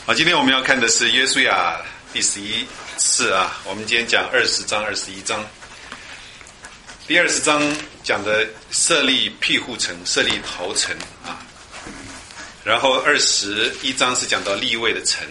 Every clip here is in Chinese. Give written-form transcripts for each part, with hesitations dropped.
好，今天我们要看的是约书亚第11次啊，我们今天讲20章、21章。第20章讲的设立庇护城、设立逃城啊，然后21章是讲到利未的城。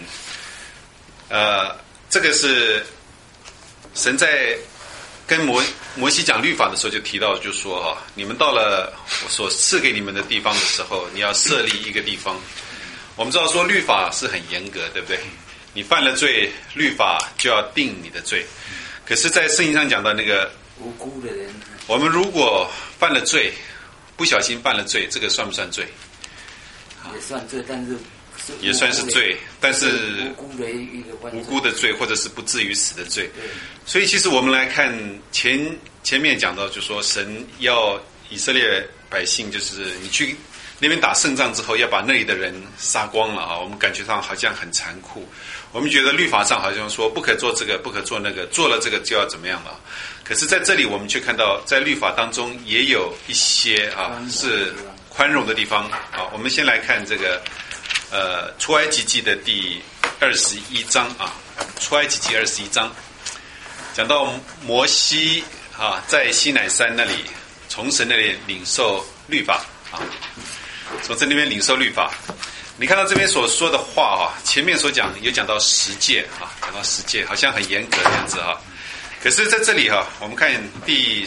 这个是神在跟摩西讲律法的时候就提到，就说哈，你们到了我所赐给你们的地方的时候，你要设立一个地方。我们知道说律法是很严格，对不对？你犯了罪，律法就要定你的罪。可是在圣经上讲到那个无辜的人， 我们如果犯了罪，不小心犯了罪，这个算不算罪？ 也算罪，但是也算是罪，但是无辜的罪，或者是不至于死的罪。所以其实我们来看前面讲到，就说神要以色列百姓，就是你去那边打胜仗之后，要把那里的人杀光了啊！我们感觉上好像很残酷，我们觉得律法上好像说不可做这个，不可做那个，做了这个就要怎么样了。可是在这里我们却看到，在律法当中也有一些是宽容的地方啊。我们先来看这个出埃及记的第21章啊，出埃及记21章讲到摩西啊，在西乃山那里从神那里领受律法啊。从这里面领受律法，你看到这边所说的话前面所讲有讲到10诫啊，讲到10诫，好像很严格这样子哈。可是在这里我们看第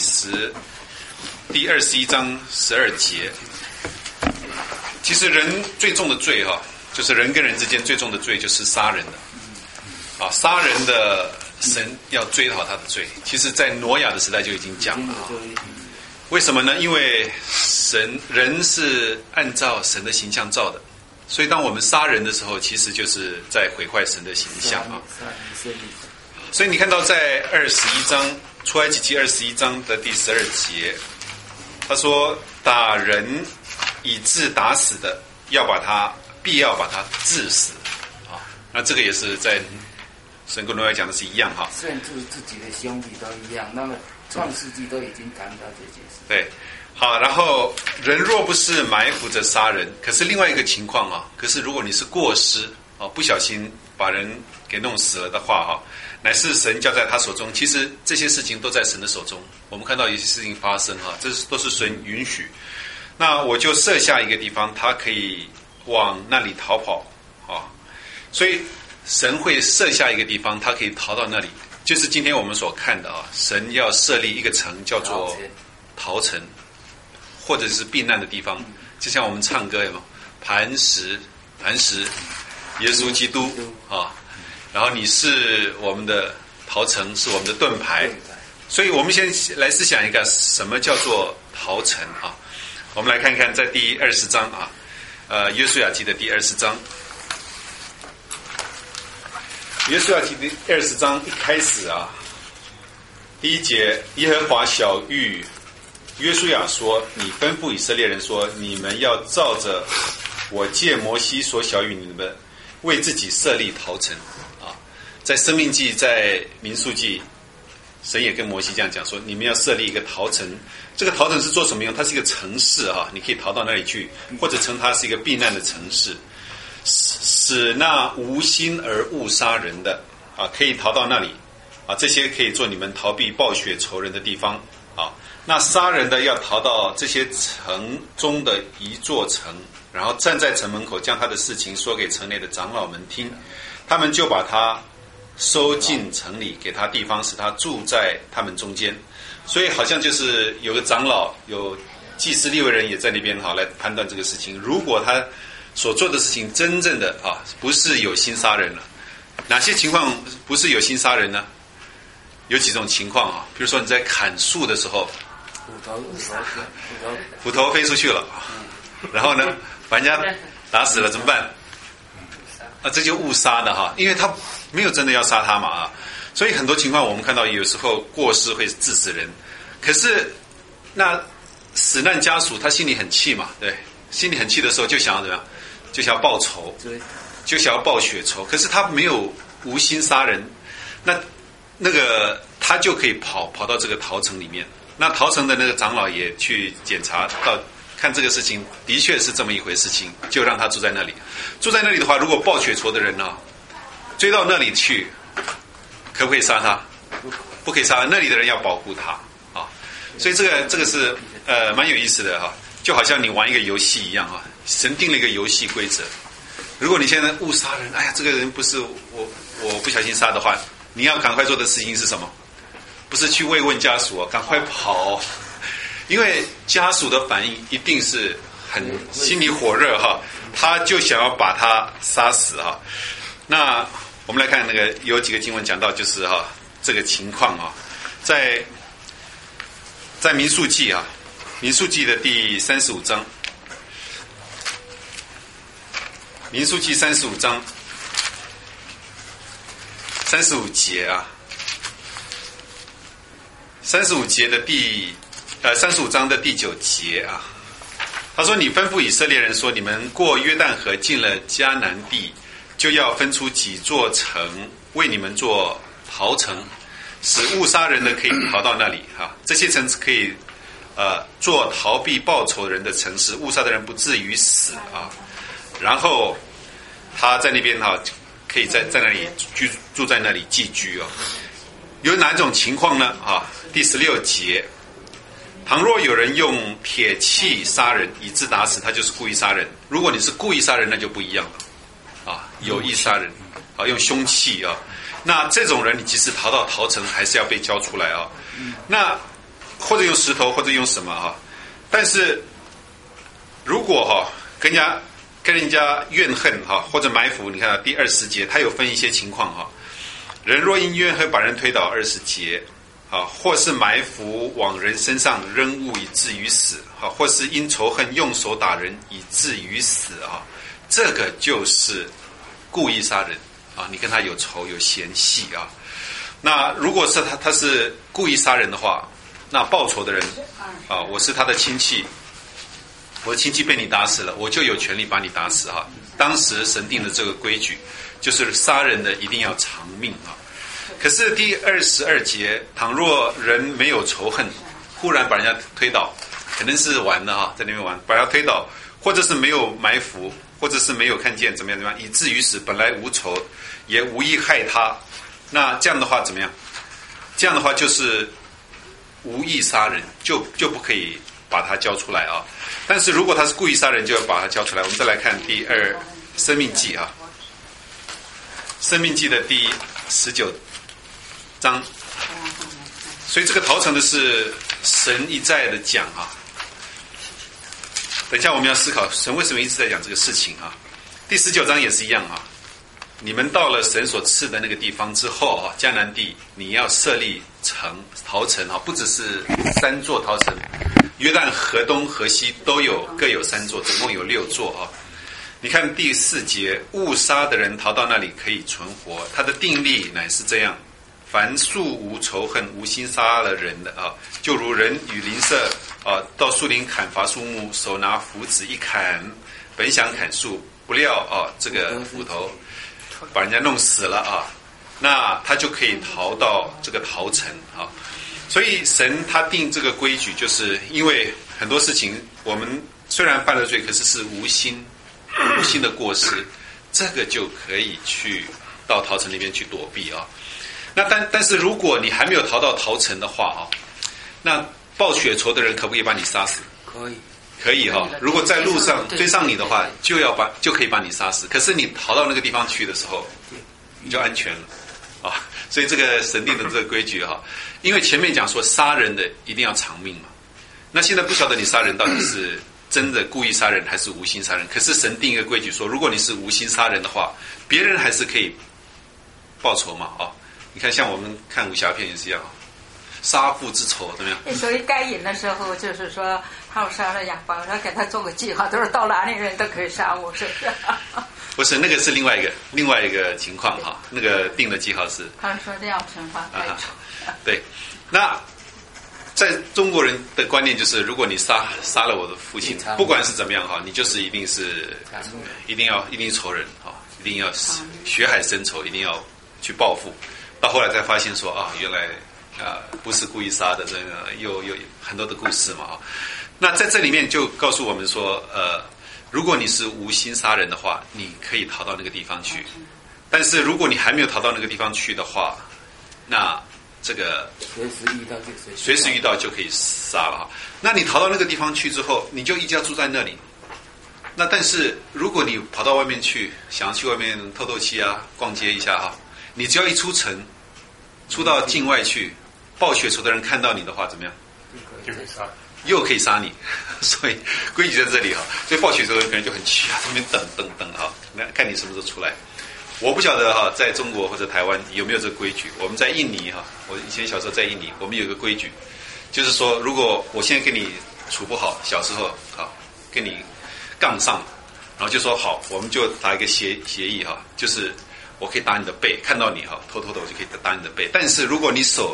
21章12节，其实人最重的罪就是人跟人之间最重的罪就是杀人的啊，杀人的神要追讨他的罪。其实，在挪亚的时代就已经讲了为什么呢？因为人是按照神的形象造的，所以当我们杀人的时候，其实就是在毁坏神的形象啊。所以你看到在21章出埃及记21章的第12节，他说打人以致打死的，必要把他治死啊。那这个也是在神跟挪亚讲的是一样哈。 虽然就是自己的兄弟都一样，那么创世纪都已经谈到这件事。 对，好，然后人若不是埋伏着杀人，可是另外一个情况可是如果你是过失不小心把人给弄死了的话乃是神交在他手中。其实这些事情都在神的手中，我们看到有些事情发生这都是神允许。那我就设下一个地方，他可以往那里逃跑所以神会设下一个地方，他可以逃到那里。就是今天我们所看的神要设立一个城叫做逃城，或者是避难的地方。就像我们唱歌有没有磐石，耶稣基督然后你是我们的逃城，是我们的盾牌。所以我们先来思想一个什么叫做逃城我们来看看在第20章约书亚记的第20章。约书亚记第20章一开始第1节，耶和华晓谕约书亚说，你吩咐以色列人说，你们要照着我借摩西所晓谕你们，为自己设立逃城在申命记，在民数记，神也跟摩西这样讲说，你们要设立一个逃城。这个逃城是做什么用？它是一个城市你可以逃到那里去，或者称它是一个避难的城市，使那无心而误杀人的可以逃到那里这些可以做你们逃避暴雪仇人的地方那杀人的要逃到这些城中的一座城，然后站在城门口，将他的事情说给城内的长老们听，他们就把他收进城里，给他地方，使他住在他们中间。所以好像就是有个长老，有祭司利未人也在那边来判断这个事情。如果他所做的事情真正的不是有心杀人了，哪些情况不是有心杀人呢？有几种情况比如说你在砍树的时候，斧头飞出去了然后呢把人家打死了怎么办这就误杀的因为他没有真的要杀他嘛所以很多情况我们看到有时候过失会致死人。可是那死难家属他心里很气嘛，对，心里很气的时候就想要怎么样，就想要报仇，就想要报血仇。可是他没有无心杀人，那个他就可以跑到这个逃城里面。那逃城的那个长老也去检查到看这个事情的确是这么一回事情，就让他住在那里。住在那里的话，如果报血仇的人呢，追到那里去，可不可以杀他？不可以杀他，那里的人要保护他啊。所以这个是蛮有意思的哈，就好像你玩一个游戏一样啊，神定了一个游戏规则。如果你现在误杀人，哎呀，这个人不是我不小心杀的话，你要赶快做的事情是什么？不是去慰问家属啊，赶快跑，因为家属的反应一定是很心里火热哈，他就想要把他杀死哈。那我们来看那个有几个经文讲到就是哈这个情况啊，在民数记啊，民数记的第35章，民数记35章35节啊，35节的35章的第9节啊，他说：“你吩咐以色列人说，你们过约旦河进了迦南地，就要分出几座城为你们做逃城，使误杀人的可以逃到那里哈。这些城可以做逃避报仇人的城市，误杀的人不至于死啊。然后他在那边哈，可以在那里住在那里寄居啊。有哪种情况呢？啊，第16节，倘若有人用铁器杀人以致打死，他就是故意杀人。如果你是故意杀人，那就不一样了啊，有意杀人啊，用凶器啊。那这种人，你即使逃到逃城，还是要被交出来啊。那或者用石头，或者用什么啊？但是如果跟人家怨恨哈，或者埋伏，你看第20节，他有分一些情况哈。人若因怨恨把人推倒，20节啊，或是埋伏往人身上扔物以至于死啊，或是因仇恨用手打人以至于死啊，这个就是故意杀人啊，你跟他有仇有嫌隙啊。那如果是他是故意杀人的话，那报仇的人啊，我是他的亲戚，我的亲戚被你打死了，我就有权利把你打死哈。当时神定的这个规矩，就是杀人的一定要偿命啊。可是第22节，倘若人没有仇恨，忽然把人家推倒，可能是玩的哈，在那边玩，把他推倒，或者是没有埋伏，或者是没有看见怎么样，以至于死，本来无仇，也无意害他，那这样的话怎么样？这样的话就是无意杀人，就不可以把他交出来啊。但是如果他是故意杀人，就要把他交出来。我们再来看第生命记啊，生命记的第19章。所以这个逃城的是神一再的讲啊。等一下我们要思考神为什么一直在讲这个事情啊。第19章也是一样啊。你们到了神所赐的那个地方之后啊，迦南地你要设立逃城啊，不只是3座逃城，约旦河东河西各有3座，总共有6座啊。你看第4节，误杀的人逃到那里可以存活，他的定例乃是这样：凡素无仇恨、无心杀了人的啊，就如人与邻舍啊，到树林砍伐树木，手拿斧子一砍，本想砍树，不料啊，这个斧头把人家弄死了啊，那他就可以逃到这个逃城啊。所以神他定这个规矩，就是因为很多事情我们虽然犯了罪，可是是无心的过失，这个就可以去到逃城那边去躲避啊。那但是如果你还没有逃到逃城的话啊，那报血仇的人可不可以把你杀死？可以哈。如果在路上追上你的话，就可以把你杀死。可是你逃到那个地方去的时候，你就安全了啊。所以这个神定的这个规矩哈，因为前面讲说杀人的一定要偿命嘛。那现在不晓得你杀人到底是真的故意杀人还是无心杀人。可是神定一个规矩说，如果你是无心杀人的话，别人还是可以报仇嘛啊。你看像我们看武侠片也是一样，杀父之仇怎么样？ 所以该隐的时候就是说，他杀了亚伯，他给他做个记号，都是到哪里人都可以杀我，是不是？ 不是，那个是另外一个情况哈。那个定的记号是他说这要惩罚该仇。 对，那在中国人的观念就是，如果你杀了我的父亲，不管是怎么样哈，你就是一定仇人哈，一定要血海深仇，一定要去报复。到后来才发现说啊，原来不是故意杀的，这个有很多的故事嘛啊。 那在这里面就告诉我们说，如果你是无心杀人的话，你可以逃到那个地方去。但是如果你还没有逃到那个地方去的话，那这个随时遇到就可以杀了哈。那你逃到那个地方去之后，你就一直要住在那里。那但是如果你跑到外面去，想要去外面透透气啊，逛街一下哈，你只要一出城，出到境外去，报血仇的人看到你的话，怎么样？ 就可以杀。 又可以杀你，所以规矩在这里哈。所以报血仇的人就很气啊，这边等哈，那看你什么时候出来。我不晓得哈，在中国或者台湾有没有这个规矩。我们在印尼哈，我以前小时候在印尼，我们有个规矩，就是说，如果我现在跟你处不好，小时候好跟你杠上，然后就说好，我们就打一个协议哈，就是我可以打你的背，看到你哈，偷偷的我就可以打你的背。但是如果你手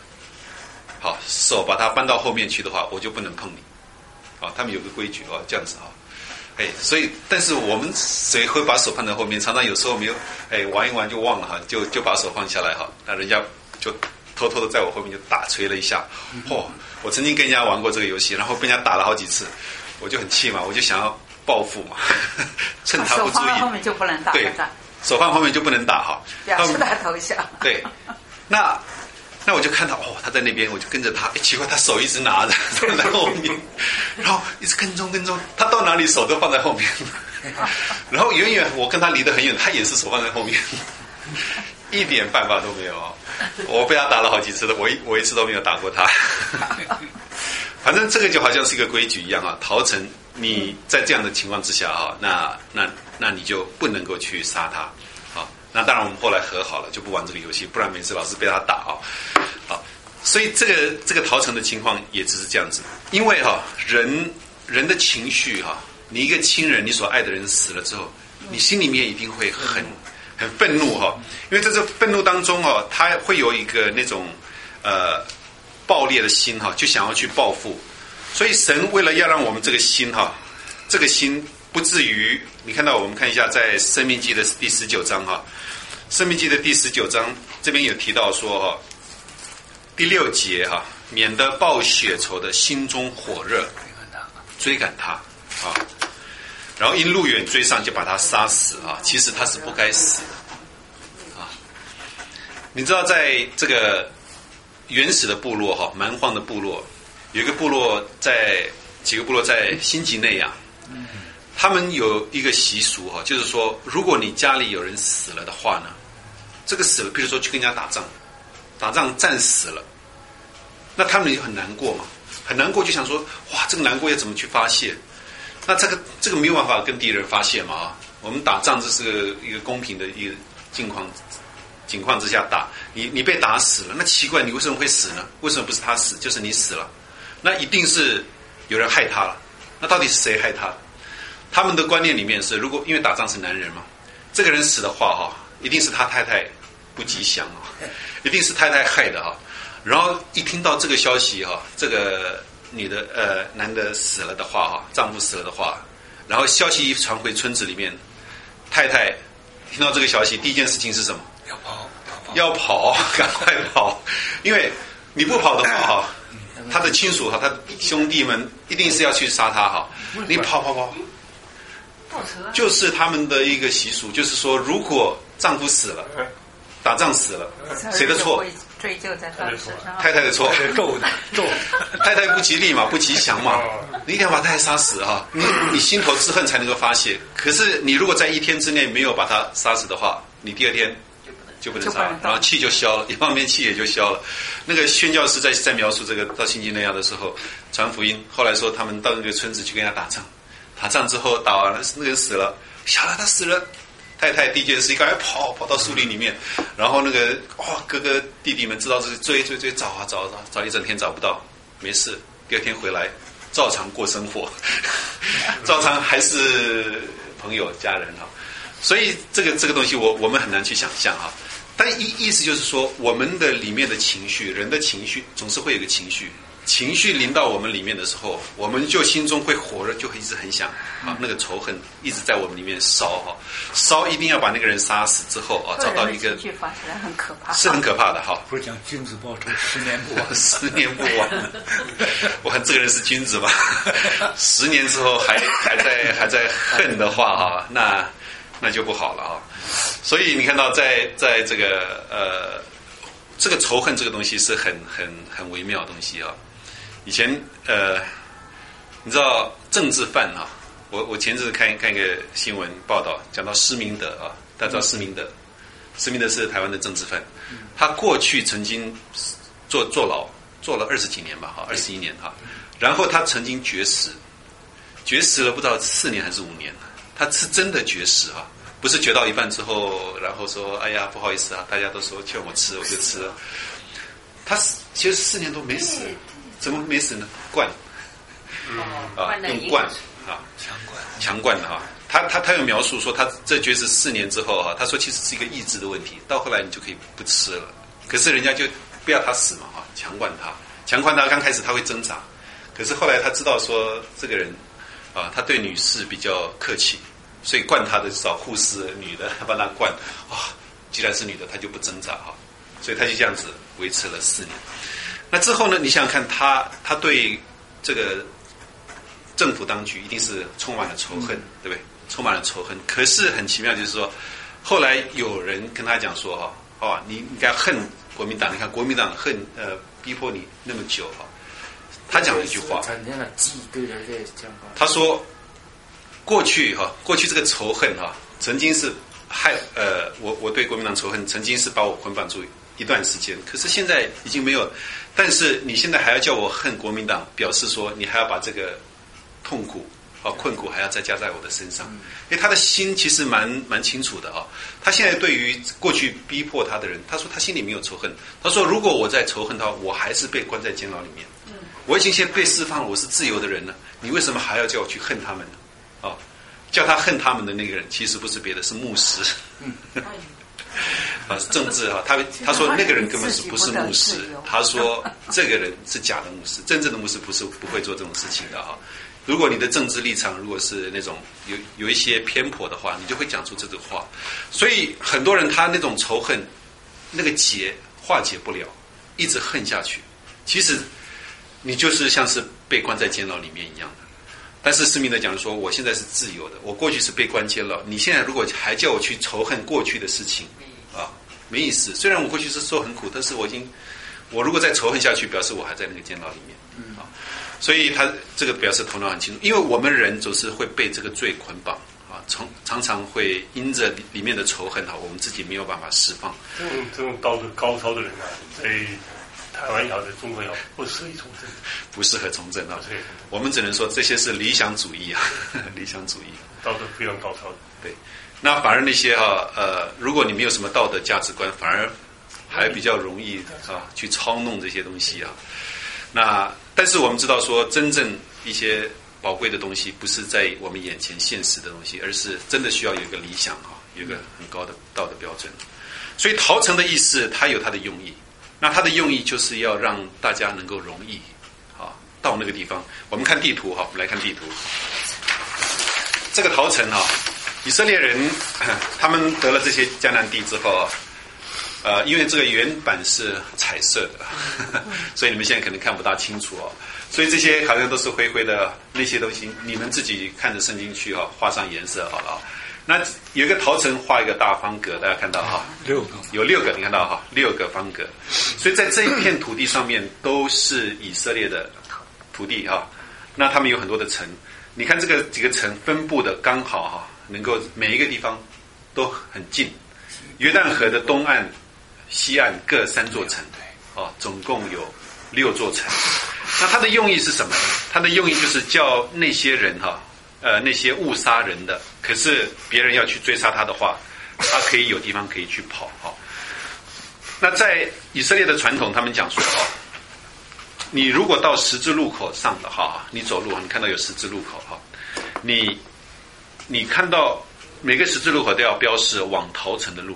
把它搬到后面去的话，我就不能碰你。好，他们有个规矩哦，这样子哈。所以，但是我们谁会把手放在后面？常常有时候没有，玩一玩就忘了哈，就把手放下来哈，那人家就偷偷的在我后面就打锤了一下。我曾经跟人家玩过这个游戏，然后被人家打了好几次，我就很气嘛，我就想要报复嘛，趁他不注意。手放后面就不能打。 对，手放后面就不能打哈， 表示他投降。 对，那我就看到他在那边，我就跟着他。奇怪，他手一直拿着在后面，然后一直跟踪，他到哪里手都放在后面。然后远远我跟他离得很远，他也是手放在后面，一点办法都没有。我被他打了好几次的，我一次都没有打过他。反正这个就好像是一个规矩一样啊，逃城你在这样的情况之下啊，那你就不能够去杀他。那当然，我们后来和好了，就不玩这个游戏，不然每次老是被他打啊。好，所以这个逃城的情况也只是这样子，因为人的情绪你一个亲人，你所爱的人死了之后，你心里面一定会很愤怒因为在这愤怒当中他会有一个那种暴烈的心就想要去报复，所以神为了要让我们这个心这个心不至于，你看到我们看一下在申命记的第19章申命记的第19章这边有提到说第6节免得报血仇的心中火热，追赶他然后因路远追上就把他杀死其实他是不该死的你知道在这个原始的部落蛮荒的部落，有一个部落几个部落在新几内亚，他们有一个习俗就是说，如果你家里有人死了的话呢，这个死了，比如说去跟人家打仗战死了，那他们也很难过嘛，很难过，就想说，哇，这个难过要怎么去发泄？那这个没有办法跟敌人发泄嘛我们打仗这是一个公平的一个境况之下打，你被打死了，那奇怪，你为什么会死呢？为什么不是他死，就是你死了？那一定是有人害他了。那到底是谁害他？他们的观念里面是，如果因为打仗是男人嘛，这个人死的话一定是他太太不吉祥一定是太太害的然后一听到这个消息这个女的男的死了的话丈夫死了的话，然后消息一传回村子里面，太太听到这个消息，第一件事情是什么？要跑，赶快跑，因为你不跑的话他的亲属他的兄弟们一定是要去杀他你跑。就是他们的一个习俗，就是说，如果丈夫死了，打仗死了，谁的错？ 追究在他身上。 太太的错， 咒太太不吉利嘛，不吉祥嘛，你一定要把太太杀死你心头之恨才能够发泄。可是你如果在1天之内没有把他杀死的话，你第2天就不能杀，然后气就消了，一方面气也就消了。那个宣教师在描述这个到新几内亚的时候传福音，后来说他们到那个村子去跟人家打仗之后打完了，那个人死了，晓得他死了，太太第一件事赶快跑到树林里面，然后那个哥哥弟弟们知道是追找一整天找不到，没事，第2天回来照常过生活，照常还是朋友家人所以这个东西我们很难去想象但意思就是说，我们的里面的情绪，人的情绪总是会有个情绪， 情绪临到我们里面的时候，我们就心中会火热，就会一直很想啊，那个仇恨一直在我们里面烧哈，烧一定要把那个人杀死之后啊，找到一个情绪发起来很可怕， 是很可怕的哈。 不是讲君子报仇10年不晚 ，10年不晚。我看这个人是君子吧？10年之后还在恨的话哈，那就不好了啊。所以你看到在这个这个仇恨这个东西是很微妙的东西啊。以前你知道政治犯啊，我前阵子看一个新闻报道，讲到施明德啊，大家知道施明德是台湾的政治犯，他过去曾经坐牢坐了20几年吧，哈，21年哈，然后他曾经绝食了不知道4年还是5年，他是真的绝食啊，不是绝到一半之后，然后说哎呀不好意思啊，大家都说劝我吃我就吃了，他其实4年都没死。怎么没死呢？灌，用灌啊，强灌的哈。他有描述说，他这绝食4年之后哈，他说其实是一个意志的问题，到后来你就可以不吃了。可是人家就不要他死嘛哈，强灌他，刚开始他会挣扎，可是后来他知道说这个人啊，他对女士比较客气，所以灌他的找护士女的帮他灌啊，既然是女的，他就不挣扎哈，所以他就这样子维持了4年。那之后呢？你想想看，他对这个政府当局一定是充满了仇恨，对不对？充满了仇恨。可是很奇妙，就是说，后来有人跟他讲说，你应该恨国民党。你看国民党逼迫你那么久哈，他讲了一句话，他说过去这个仇恨哈，曾经是害我对国民党仇恨，曾经是把我捆绑住一段时间，可是现在已经没有。但是你现在还要叫我恨国民党，表示说你还要把这个痛苦困苦还要再加在我的身上。因为他的心其实蛮清楚的啊。他现在对于过去逼迫他的人，他说他心里没有仇恨。他说如果我在仇恨他，我还是被关在监牢里面。我已经先被释放了，我是自由的人了，你为什么还要叫我去恨他们呢？叫他恨他们的那个人，其实不是别的，是牧师。政治啊，他说那个人根本不是牧师，他说这个人是假的牧师，真正的牧师不会做这种事情的啊。如果你的政治立场如果是那种有一些偏颇的话，你就会讲出这种话。所以很多人他那种仇恨，那个结化解不了，一直恨下去。其实你就是像是被关在监牢里面一样的。但是施明德讲说，我现在是自由的，我过去是被关监牢，你现在如果还叫我去仇恨过去的事情啊，没意思。虽然我过去是受很苦，但是我如果再仇恨下去，表示我还在那个监牢里面啊。所以他这个表示头脑很清楚，因为我们人总是会被这个罪捆绑啊，常常会因着里面的仇恨我们自己没有办法释放。 这种道德高超的人啊，在台湾也好，在中国也好，不适宜从政， 不适合从政啊。我们只能说这些是理想主义啊，理想主义， 道德非常高超的。 对，那反而那些如果你没有什么道德价值观，反而还比较容易去操弄这些东西啊。那但是我们知道说，真正一些宝贵的东西，不是在我们眼前现实的东西，而是真的需要有一个理想有一个很高的道德标准。所以陶城的意思，它有它的用意。那它的用意就是要让大家能够容易到那个地方。我们看地图我们来看地图。这个陶城以色列人他们得了这些迦南地之后因为这个原版是彩色的，所以你们现在可能看不大清楚所以这些好像都是灰灰的那些东西，你们自己看着圣经去画上颜色好了那有一个陶城画一个大方格，大家看到有6个，你看到6个方格，所以在这一片土地上面都是以色列的土地那他们有很多的城，你看这个几个城分布的刚好能够每一个地方都很近，约旦河的东岸、西岸各3座城总共有6座城。那它的用意是什么？它的用意就是叫那些人那些误杀人的，可是别人要去追杀他的话，他可以有地方可以去跑那在以色列的传统，他们讲说你如果到十字路口上的你走路你看到有十字路口你看到每个十字路口都要标示往陶城的路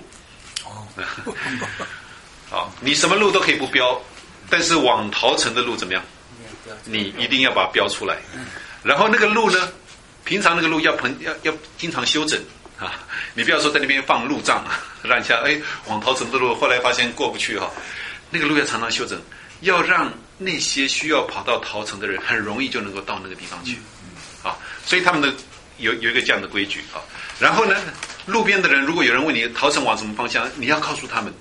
你什么路都可以不标，但是往陶城的路怎么样？ 你一定要把它标出来。然后那个路呢，平常那个路要经常修整啊，你不要说在那边放路障，让人家往桃城的路，后来发现过不去哈，那个路要常常修整，要让那些需要跑到桃城的人很容易就能够到那个地方去啊，所以他们的有一个这样的规矩啊。然后呢，路边的人如果有人问你桃城往什么方向，你要告诉他们，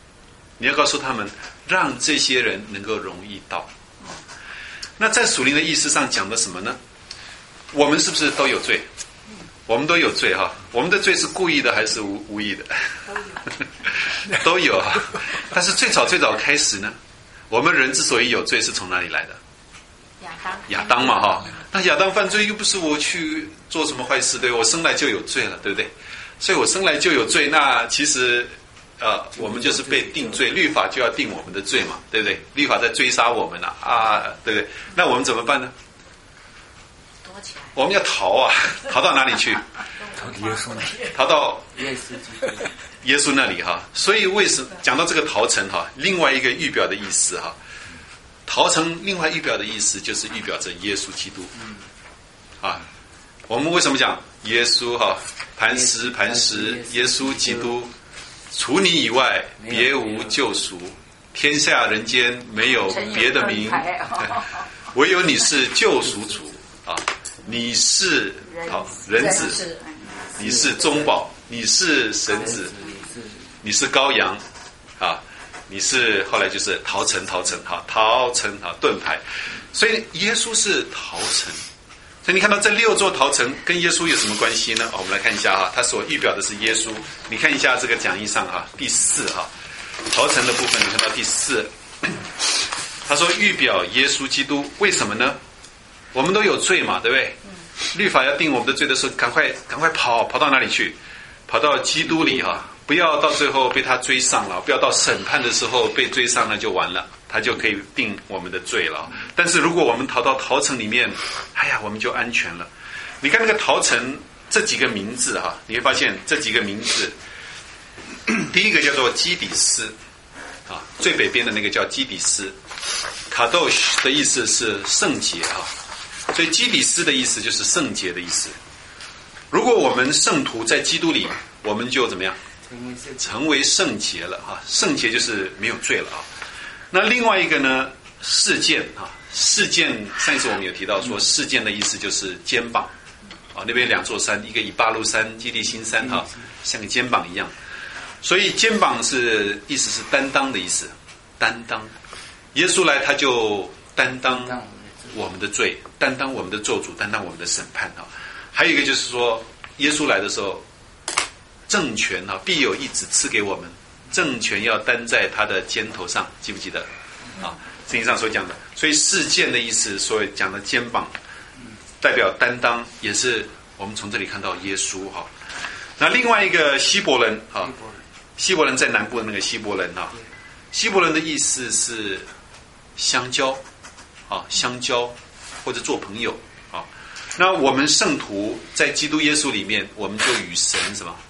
让这些人能够容易到。那在属灵的意思上讲的什么呢？我们是不是都有罪？我们都有罪哈。我们的罪是故意的还是无意的？都有啊。但是最早开始呢，我们人之所以有罪是从哪里来的？亚当嘛哈。那亚当犯罪又不是我去做什么坏事，对，我生来就有罪了，对不对？所以我生来就有罪，那其实我们就是被定罪，律法就要定我们的罪嘛，对不对？律法在追杀我们啊，对不对？那我们怎么办呢？ 躲起来。 我们要逃啊，逃到哪里去？逃到耶稣那里哈。所以为什么讲到这个逃城哈，另外一个预表的意思哈，逃城另外预表的意思就是预表着耶稣基督啊。我们为什么讲耶稣哈？磐石，耶稣基督，除你以外别无救赎，天下人间没有别的名，唯有你是救赎主啊！你是人子，你是中保，你是神子，你是羔羊啊！你是后来就是逃城盾牌，所以耶稣是逃城。所以你看到这6座逃城跟耶稣有什么关系呢？我们来看一下哈，它所预表的是耶稣。你看一下这个讲义上哈，第4哈，逃城的部分，你看到第4，他说预表耶稣基督，为什么呢？我们都有罪嘛，对不对？律法要定我们的罪的时候，赶快跑到哪里去？跑到基督里哈，不要到最后被他追上了，不要到审判的时候被追上了就完了。他就可以定我们的罪了。但是如果我们逃到逃城里面，我们就安全了。你看那个逃城这几个名字哈，你会发现这几个名字，第一个叫做基底斯啊，最北边的那个叫基底斯，卡多什的意思是圣洁啊，所以基底斯的意思就是圣洁的意思。如果我们圣徒在基督里，我们就怎么样？成为圣洁了啊，圣洁就是没有罪了啊。那另外一个呢，事件啊，事件上一次我们有提到说，事件的意思就是肩膀啊，那边2座山，一个以巴路山、基利心山哈，像个肩膀一样，所以肩膀意思是担当的意思，担当。耶稣来他就担当我们的罪，担当我们的咒诅，担当我们的审判啊。还有一个就是说，耶稣来的时候，政权啊，必有一子赐给我们。政权要担在他的肩头上，记不记得？啊，圣经上所讲的。所以事件的意思，所以讲的肩膀，代表担当，也是我们从这里看到耶稣哈。那另外一个希伯伦啊，希伯伦在南部的那个希伯伦啊，希伯伦的意思是相交啊，相交或者做朋友啊。那我们圣徒在基督耶稣里面，我们就与神什么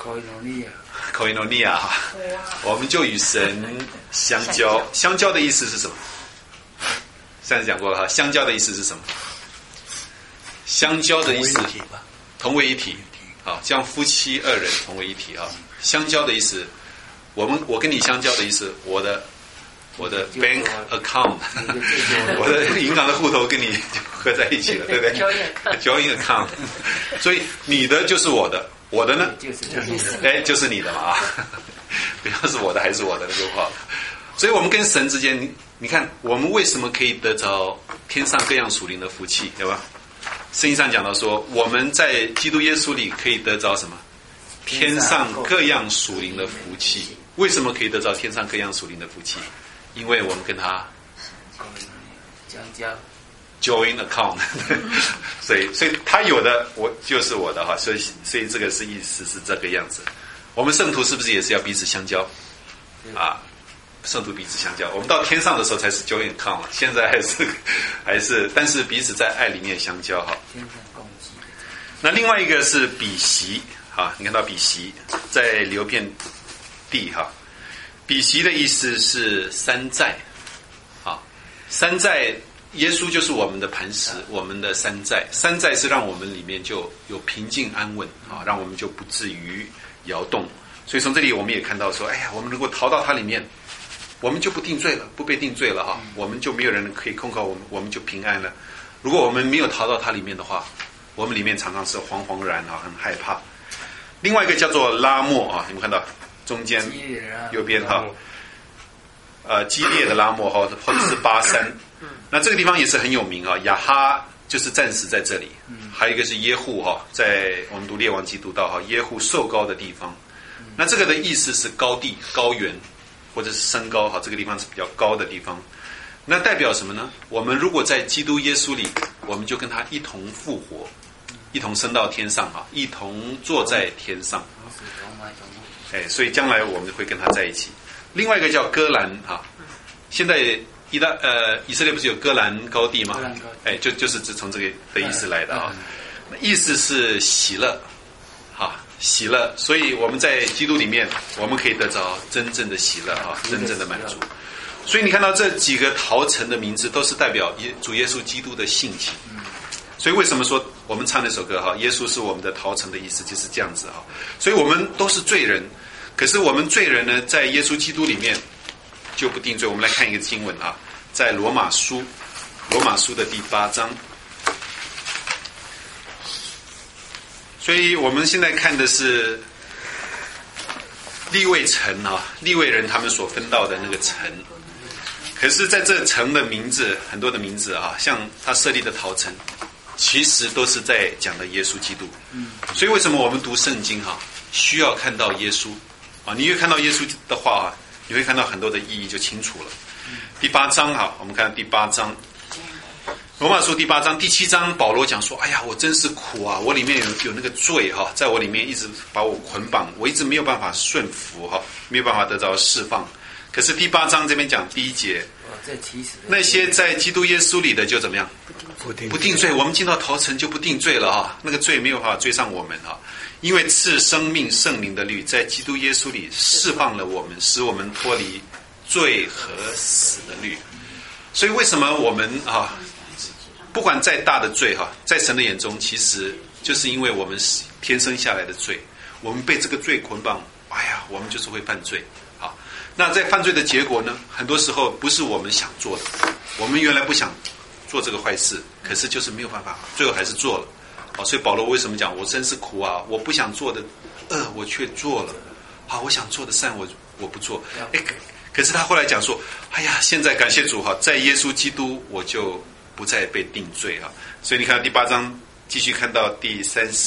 ？Koinonia 哈，我们就与神相交。相交的意思是什么？上次讲过了哈，相交的意思是什么？相交的意思同为一体，好，将夫妻2人同为一体啊。相交的意思，我跟你相交的意思，我的 bank account， 我的银行的户头跟你合在一起了，对不对？Joint account， 所以你的就是我的。我的呢？就是你的嘛啊！不要是我的还是我的那就好了。所以我们跟神之间，你看我们为什么可以得着天上各样属灵的福气，对吧？圣经上讲到说，我们在基督耶稣里可以得着什么？天上各样属灵的福气。为什么可以得着天上各样属灵的福气？因为我们跟他相交。 Join account， 所以他有的我就是我的哈，所以这个是意思是这个样子。我们圣徒是不是也是要彼此相交啊？圣徒彼此相交，我们到天上的时候才是 join account， 现在还是，但是彼此在爱里面相交哈。那另外一个是比席哈，你看到比席在流遍地哈，比席的意思是山寨啊，山寨。 耶稣就是我们的磐石，我们的山寨。山寨是让我们里面就有平静安稳啊，让我们就不至于摇动。所以从这里我们也看到说，哎呀，我们如果逃到它里面，我们就不定罪了，不被定罪了哈，我们就没有人可以控告我们，我们就平安了。如果我们没有逃到它里面的话，我们里面常常是惶惶然啊，很害怕。另外一个叫做拉末啊，你们看到中间右边哈，基列的拉末哈，或者是巴山。那这个地方也是很有名啊，亚哈就是暂时在这里，还有一个是耶户哈，在我们读列王记读到哈，耶户受膏的地方。那这个的意思是高地、高原，或者是升高哈，这个地方是比较高的地方。那代表什么呢？我们如果在基督耶稣里，我们就跟他一同复活，一同升到天上啊，一同坐在天上。哎，所以将来我们会跟他在一起。另外一个叫戈兰啊，现在以色列不是有戈兰高地吗？哎，就是从这个的意思来的啊，意思是喜乐，喜乐。所以我们在基督里面，我们可以得着真正的喜乐啊，真正的满足。所以你看到这几个陶城的名字，都是代表主耶稣基督的性情。所以为什么说我们唱那首歌哈，耶稣是我们的陶城的意思就是这样子哈。所以我们都是罪人，可是我们罪人呢，在耶稣基督里面就不定罪。我们来看一个经文啊，在罗马书的第8章。所以我们现在看的是利未城啊，利未人他们所分到的那个城。可是在这城的名字，很多的名字啊，像他设立的陶城，其实都是在讲的耶稣基督。所以为什么我们读圣经哈，需要看到耶稣啊？你越看到耶稣的话啊，你会看到很多的意义就清楚了。第8章哈，我们看第8章，罗马书第8章第7章，保罗讲说：“哎呀，我真是苦啊！我里面有那个罪哈，在我里面一直把我捆绑，我一直没有办法顺服哈，没有办法得到释放。”可是第8章这边讲第1节，那些在基督耶稣里的就怎么样？不定罪。我们进到陶城就不定罪了哈，那个罪没有办法追上我们哈，因为赐生命圣灵的律在基督耶稣里释放了我们，使我们脱离罪和死的律。所以为什么我们啊，不管再大的罪哈，在神的眼中，其实就是因为我们天生下来的罪，我们被这个罪捆绑，哎呀，我们就是会犯罪。那在犯罪的结果呢，很多时候不是我们想做的，我们原来不想做这个坏事，可是就是没有办法，最后还是做了。所以保罗为什么讲我真是苦啊，我不想做的恶我却做了，我想做的善我不做。可是他后来讲说，哎呀，现在感谢主哈，在耶稣基督我就不再被定罪哈。所以你看第8章继续看到第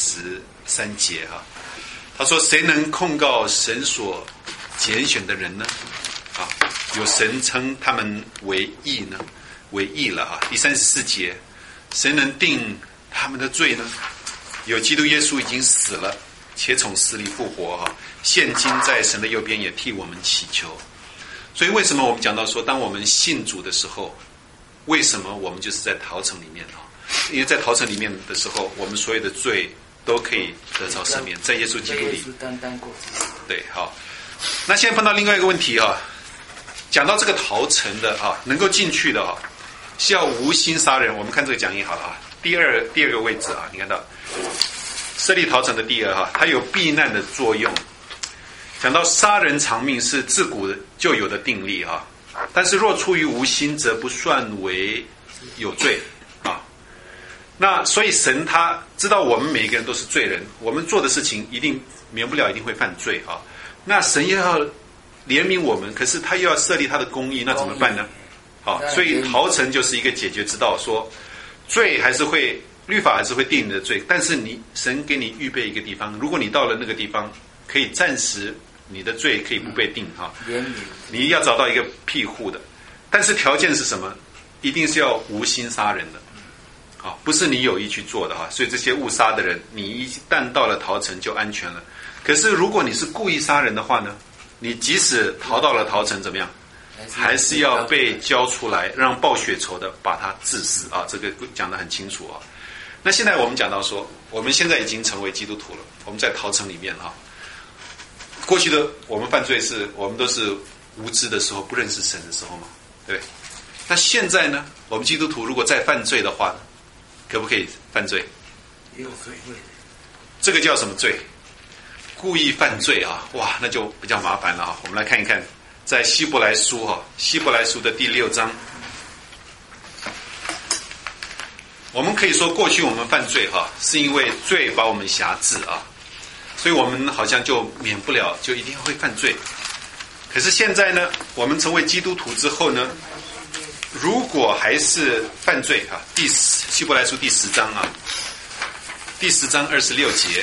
33节哈，他说谁能控告神所拣选的人呢？有神称他们为义呢，为义了啊。第34节，谁能定他们的罪呢？有基督耶稣已经死了，且从死里复活哈，现今在神的右边也替我们祈求。所以为什么我们讲到说，当我们信主的时候，为什么我们就是在陶城里面啊？因为在陶城里面的时候，我们所有的罪都可以得到赦免，在耶稣基督里。对，好。那现在碰到另外一个问题啊，讲到这个陶城的啊，能够进去的啊，是要无心杀人。我们看这个讲义好了啊，第二个位置啊，你看到设立陶城的第2哈，它有避难的作用。讲到杀人偿命是自古就有的定例啊，但是若出于无心，则不算为有罪啊。那所以神他知道我们每一个人都是罪人，我们做的事情一定免不了一定会犯罪啊。那神又要怜悯我们，可是他又要设立他的公义，那怎么办呢？好，所以陶城就是一个解决之道，说罪还是会，律法还是会定你的罪，但是神给你预备一个地方，如果你到了那个地方，可以暂时你的罪可以不被定哈，你要找到一个庇护的，但是条件是什么？一定是要无心杀人的，好，不是你有意去做的哈。所以这些误杀的人，你一旦到了陶城就安全了。可是如果你是故意杀人的话呢，你即使逃到了陶城怎么样，还是要被交出来，让报血仇的把他治死啊！这个讲得很清楚啊。那现在我们讲到说，我们现在已经成为基督徒了，我们在陶城里面啊。过去的我们犯罪是我们都是无知的时候，不认识神的时候嘛，对不对？ 那现在呢，我们基督徒如果再犯罪的话，可不可以犯罪？ 也有罪。 这个叫什么罪？故意犯罪啊！哇，那就比较麻烦了啊。我们来看一看，在希伯来书希伯来书的第6章，我们可以说过去我们犯罪是因为罪把我们辖制啊，所以我们好像就免不了就一定会犯罪。可是现在呢，我们成为基督徒之后呢，如果还是犯罪希伯来书第10章第10章26节，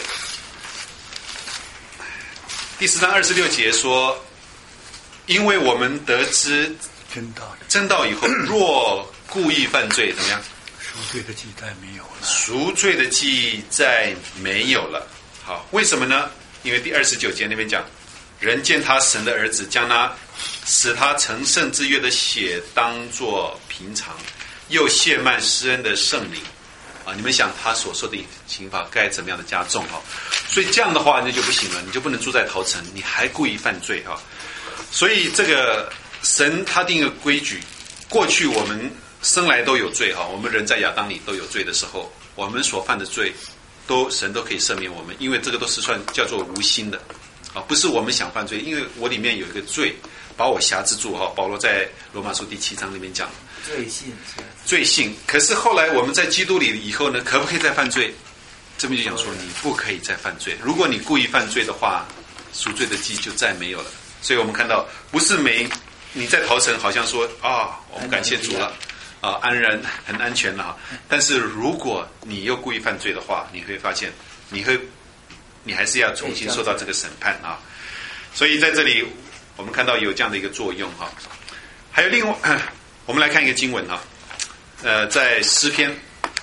第10章26节说，因为我们得知真道以后，若故意犯罪，怎么样？ 赎罪的记载没有了。 赎罪的记载没有了。好，为什么呢？因为第29节那边讲，人见他神的儿子，将他使他成圣之约的血当作平常，又亵慢施恩的圣灵你们想他所受的刑罚该怎么样的加重所以这样的话那就不行了，你就不能住在逃城，你还故意犯罪所以这个神他定一个规矩，过去我们生来都有罪我们人在亚当里都有罪的时候，我们所犯的罪神都可以赦免我们，因为这个都是算叫做无心的不是我们想犯罪，因为我里面有一个罪把我辖制住保罗在罗马书第7章那边讲罪性。可是后来我们在基督里以后呢，可不可以再犯罪？这边就讲说你不可以再犯罪，如果你故意犯罪的话，赎罪的记就再没有了。所以我们看到不是你在逃城好像说我们感谢主了安然很安全了但是如果你又故意犯罪的话，你会发现你还是要重新受到这个审判所以在这里我们看到有这样的一个作用还有另外我们来看一个经文在诗篇，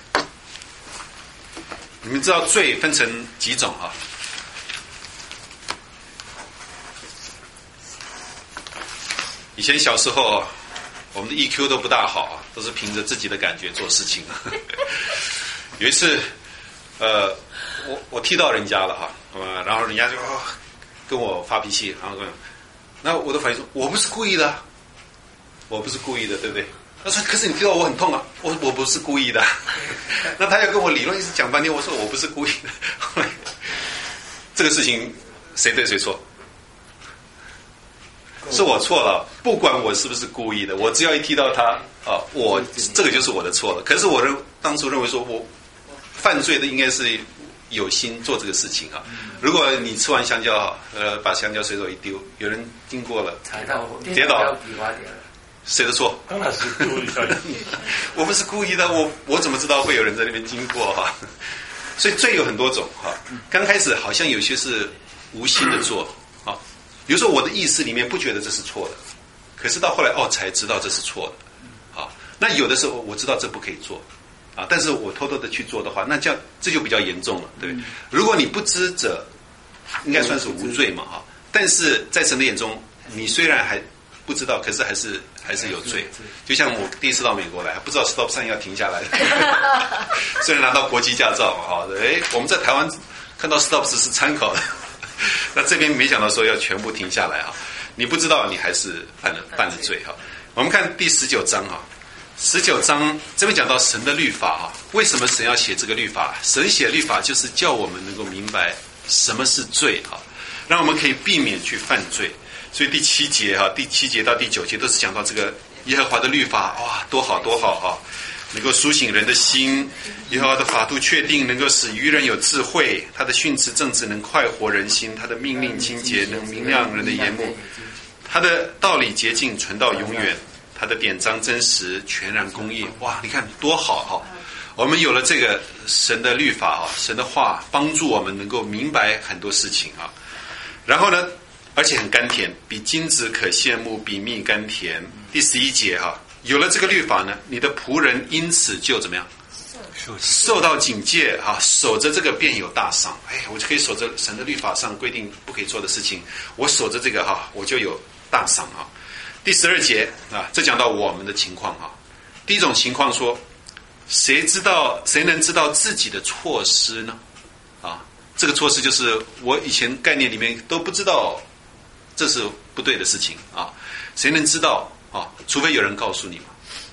你们知道罪分成几种以前小时候我们的 EQ 都不大好都是凭着自己的感觉做事情有一次我踢到人家了然后人家就跟我发脾气，然后那我的反应说我不是故意的对不对？他说可是你踢到我很痛我不是故意的那他要跟我理论一直讲半天，我说我不是故意的后来这个事情谁对谁错？是我错了，不管我是不是故意的，我只要一踢到他这个就是我的错了。可是我当初认为说我犯罪的应该是有心做这个事情如果你吃完香蕉把香蕉随手一丢，有人经过了跌倒，谁的错？ 当然是故意的我不是故意的，我怎么知道会有人在那边经过所以罪有很多种刚开始好像有些是无心的做比如说我的意识里面不觉得这是错的，可是到后来才知道这是错的那有的时候我知道这不可以做但是我偷偷的去做的话，那这就比较严重了，对不对？如果你不知者应该算是无罪嘛但是在神的眼中你虽然还不知道，可是还是有罪。就像我第一次到美国来，还不知道 stop sign 要停下来虽然拿到国际驾照我们在台湾看到 stop 是参考的那这边没想到说要全部停下来你不知道你还是犯了罪我们看第19章19章这边讲到神的律法为什么神要写这个律法？神写律法就是叫我们能够明白什么是罪让我们可以避免去犯罪。所以第7节到第9节都是讲到这个耶和华的律法多好多好能够苏醒人的心，耶和华的法度确定，能够使愚人有智慧，他的训词正直能快活人心，他的命令清洁能明亮人的眼目，他的道理洁净存到永远，他的典章真实全然公义。你看多好我们有了这个神的律法神的话帮助我们能够明白很多事情然后呢而且很甘甜，比金子可羡慕，比蜜甘甜。第11节有了这个律法呢，你的仆人因此就怎么样？受到警戒守着这个便有大赏。我就可以守着神的律法上规定不可以做的事情，我守着这个我就有大赏第12节这讲到我们的情况第一种情况说，谁能知道自己的错失呢？这个错失就是我以前概念里面都不知道这是不对的事情谁能知道除非有人告诉你嘛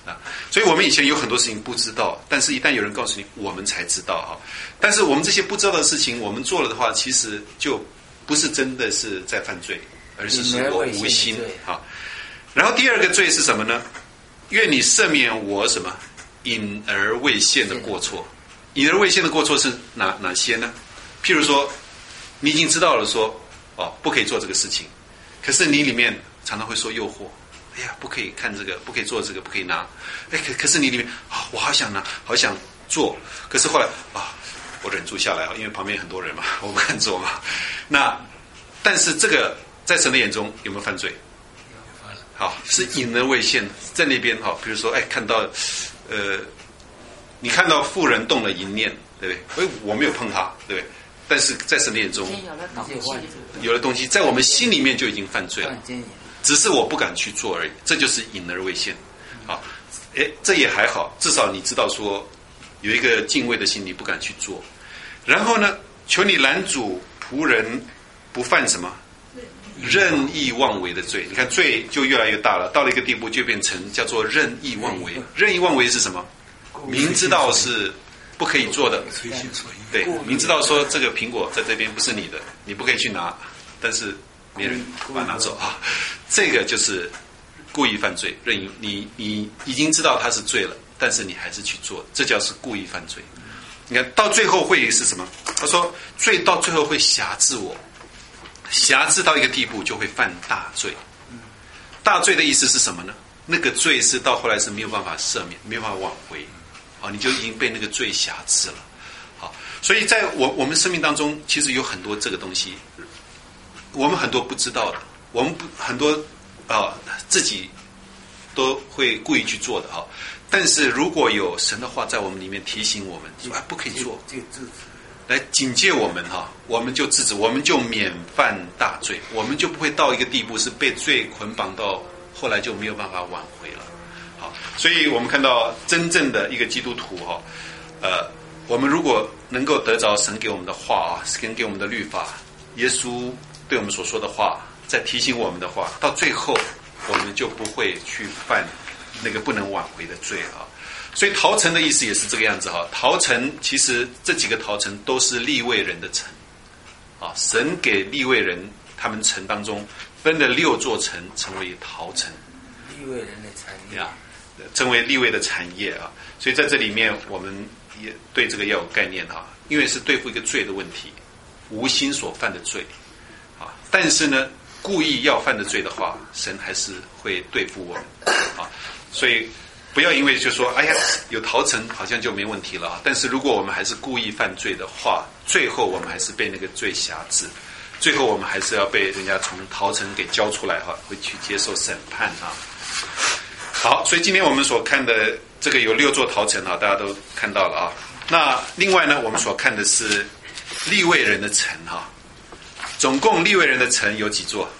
所以我们以前有很多事情不知道，但是一旦有人告诉你，我们才知道哈。但是我们这些不知道的事情，我们做了的话，其实就不是真的是在犯罪，而是我无心哈。然后第二个罪是什么呢？愿你赦免我什么隐而未现的过错。隐而未现的过错是哪些呢？譬如说，你已经知道了说不可以做这个事情，可是你里面常常会说诱惑。哎呀，不可以看这个，不可以做这个，不可以拿。可是你里面我好想拿，好想做。可是后来我忍住下来因为旁边很多人嘛，我不敢做嘛。但是这个在神的眼中有没有犯罪？好，是隐而未现，在那边比如说看到你看到妇人动了淫念，对不对？我没有碰她，对不对？但是在神的眼中有了动机，在我们心里面就已经犯罪了。只是我不敢去做而已，这就是隐而未现。这也还好，至少你知道说有一个敬畏的心，你不敢去做。然后呢，求你拦阻仆人不犯什么任意妄为的罪。你看罪就越来越大了，到了一个地步就变成叫做任意妄为。任意妄为是什么？明知道是不可以做的，对，明知道说这个苹果在这边不是你的，你不可以去拿，但是别人把它拿走这个就是故意犯罪。任意你已经知道它是罪了，但是你还是去做，这叫是故意犯罪。你看到最后会是什么？他说罪到最后会辖制我，辖制到一个地步就会犯大罪。大罪的意思是什么呢？那个罪是到后来是没有办法赦免，没有办法挽回你就已经被那个罪辖制了。好，所以在我们生命当中，其实有很多这个东西，我们很多不知道的，我们很多自己都会故意去做的但是如果有神的话在我们里面提醒我们说不可以做，来警戒我们我们就制止，我们就免犯大罪，我们就不会到一个地步是被罪捆绑到后来就没有办法挽回了。好，所以我们看到真正的一个基督徒我们如果能够得着神给我们的话神给我们的律法，耶稣对我们所说的话，在提醒我们的话，到最后我们就不会去犯那个不能挽回的罪所以逃城的意思也是这个样子逃城其实这几个逃城都是利未人的城神给利未人他们城当中分了6座城成为逃城， 利未人的产业成为利未的产业所以在这里面我们也对这个要有概念因为是对付一个罪的问题，无心所犯的罪但是呢故意要犯的罪的话，神还是会对付我们所以不要因为就说有逃城好像就没问题了但是如果我们还是故意犯罪的话，最后我们还是被那个罪辖制，最后我们还是要被人家从逃城给交出来会去接受审判好，所以今天我们所看的这个有6座逃城大家都看到了那另外呢，我们所看的是利未人的城总共利未人的城有几座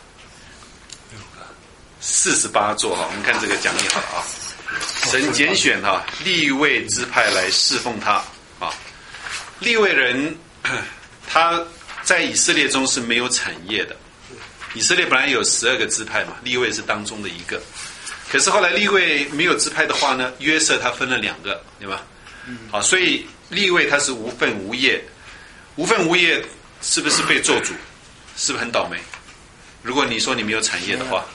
？48座我们看这个讲义好了神拣选利未支派来侍奉他利未人他在以色列中是没有产业的，以色列本来有12个支派嘛，利未是当中的一个，可是后来利未没有支派的话呢，约瑟他分了2个，对吧？所以利未他是无分无业，无分无业是不是被咒诅？是不是很倒霉？如果你说你没有产业的话，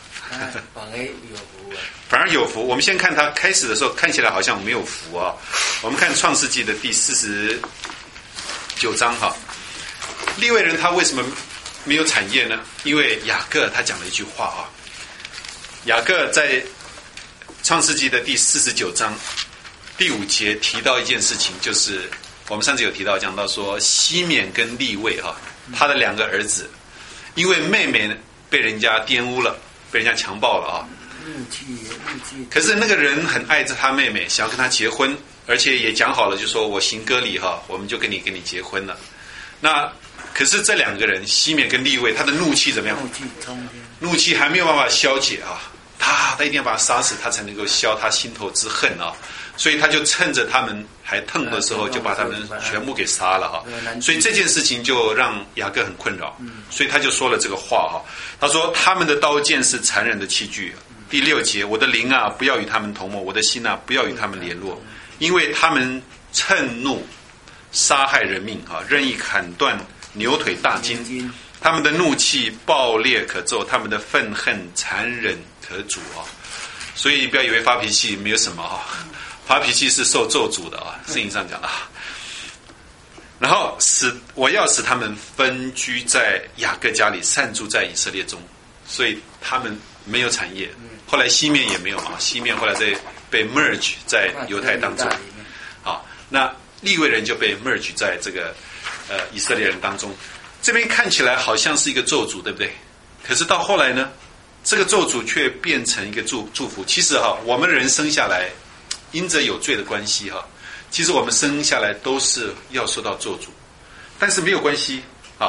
反而有福。我们先看他开始的时候看起来好像没有福我们看创世纪的第49章利未人他为什么没有产业呢？因为雅各他讲了一句话雅各在创世纪的第49章第5节提到一件事情，就是我们上次有提到讲到说西缅跟利未他的2个儿子因为妹妹被人家玷污了，被人家强暴了可是那个人很爱着他妹妹，想要跟他结婚，而且也讲好了，就说我行割礼我们就跟你结婚了。那可是这2个人西缅跟利未，他的怒气怎么样？怒气还没有办法消解他一定要把他杀死，他才能够消他心头之恨所以他就趁着他们还疼的时候，就把他们全部给杀了所以这件事情就让雅各很困扰，所以他就说了这个话他说他们的刀剑是残忍的器具， 第6节，我的灵啊，不要与他们同谋，我的心啊，不要与他们联络，因为他们趁怒杀害人命啊，任意砍断牛腿大筋，他们的怒气暴烈可咒，他们的愤恨残忍可阻啊。所以不要以为发脾气没有什么啊，发脾气是受咒诅的啊，圣经上讲的。然后我要使他们分居在雅各家里，散住在以色列中，所以他们没有产业。后来西面也没有啊，西面后来被 merge 在犹太当中，好，那利未人就被 merge 在这个以色列人当中。这边看起来好像是一个咒诅，对不对？可是到后来呢，这个咒诅却变成一个祝福。其实我们人生下来，因着有罪的关系其实我们生下来都是要受到咒诅，但是没有关系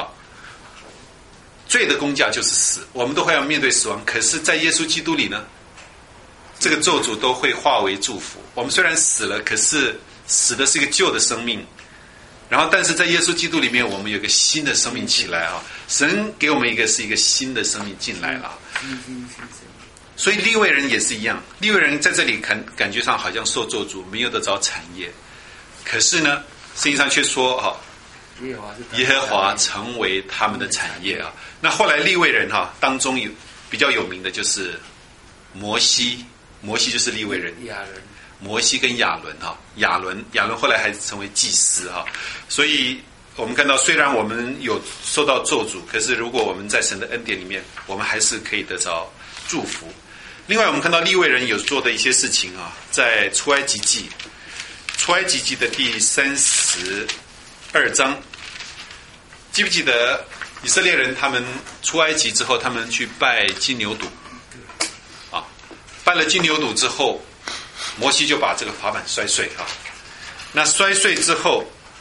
罪的工价就是死，我们都会要面对死亡。可是在耶稣基督里呢，这个咒诅都会化为祝福。我们虽然死了，可是死的是一个旧的生命，然后但是在耶稣基督里面，我们有个新的生命起来神给我们一个新的生命进来了。所以利未人也是一样，利未人在这里感觉上好像受咒诅，没有得着产业。可是呢，圣经上却说耶和华成为他们的产业那后来利未人当中比较有名的就是摩西就是利未人，摩西跟亚伦亚伦后来还成为祭司所以我们看到，虽然我们有受到咒诅，可是如果我们在神的恩典里面，我们还是可以得着祝福。另外我们看到利未人有做的一些事情在出埃及记的第32章，记不记得以色列人他们出埃及之后，他们去拜金牛犊拜了金牛犊之后，摩西就把这个法版摔碎那摔碎之后，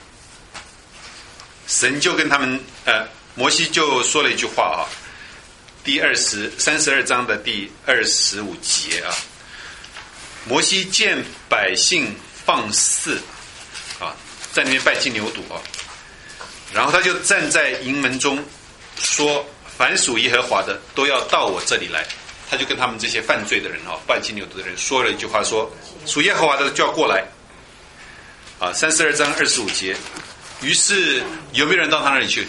神就跟他们摩西就说了一句话第32章的第25节摩西见百姓放肆在那边拜金牛犊然后他就站在营门中说，凡属耶和华的都要到我这里来。他就跟他们这些犯罪的人拜金牛犊的人说了一句话，说属耶和华的就要过来32章25节。于是有没有人到他那里去？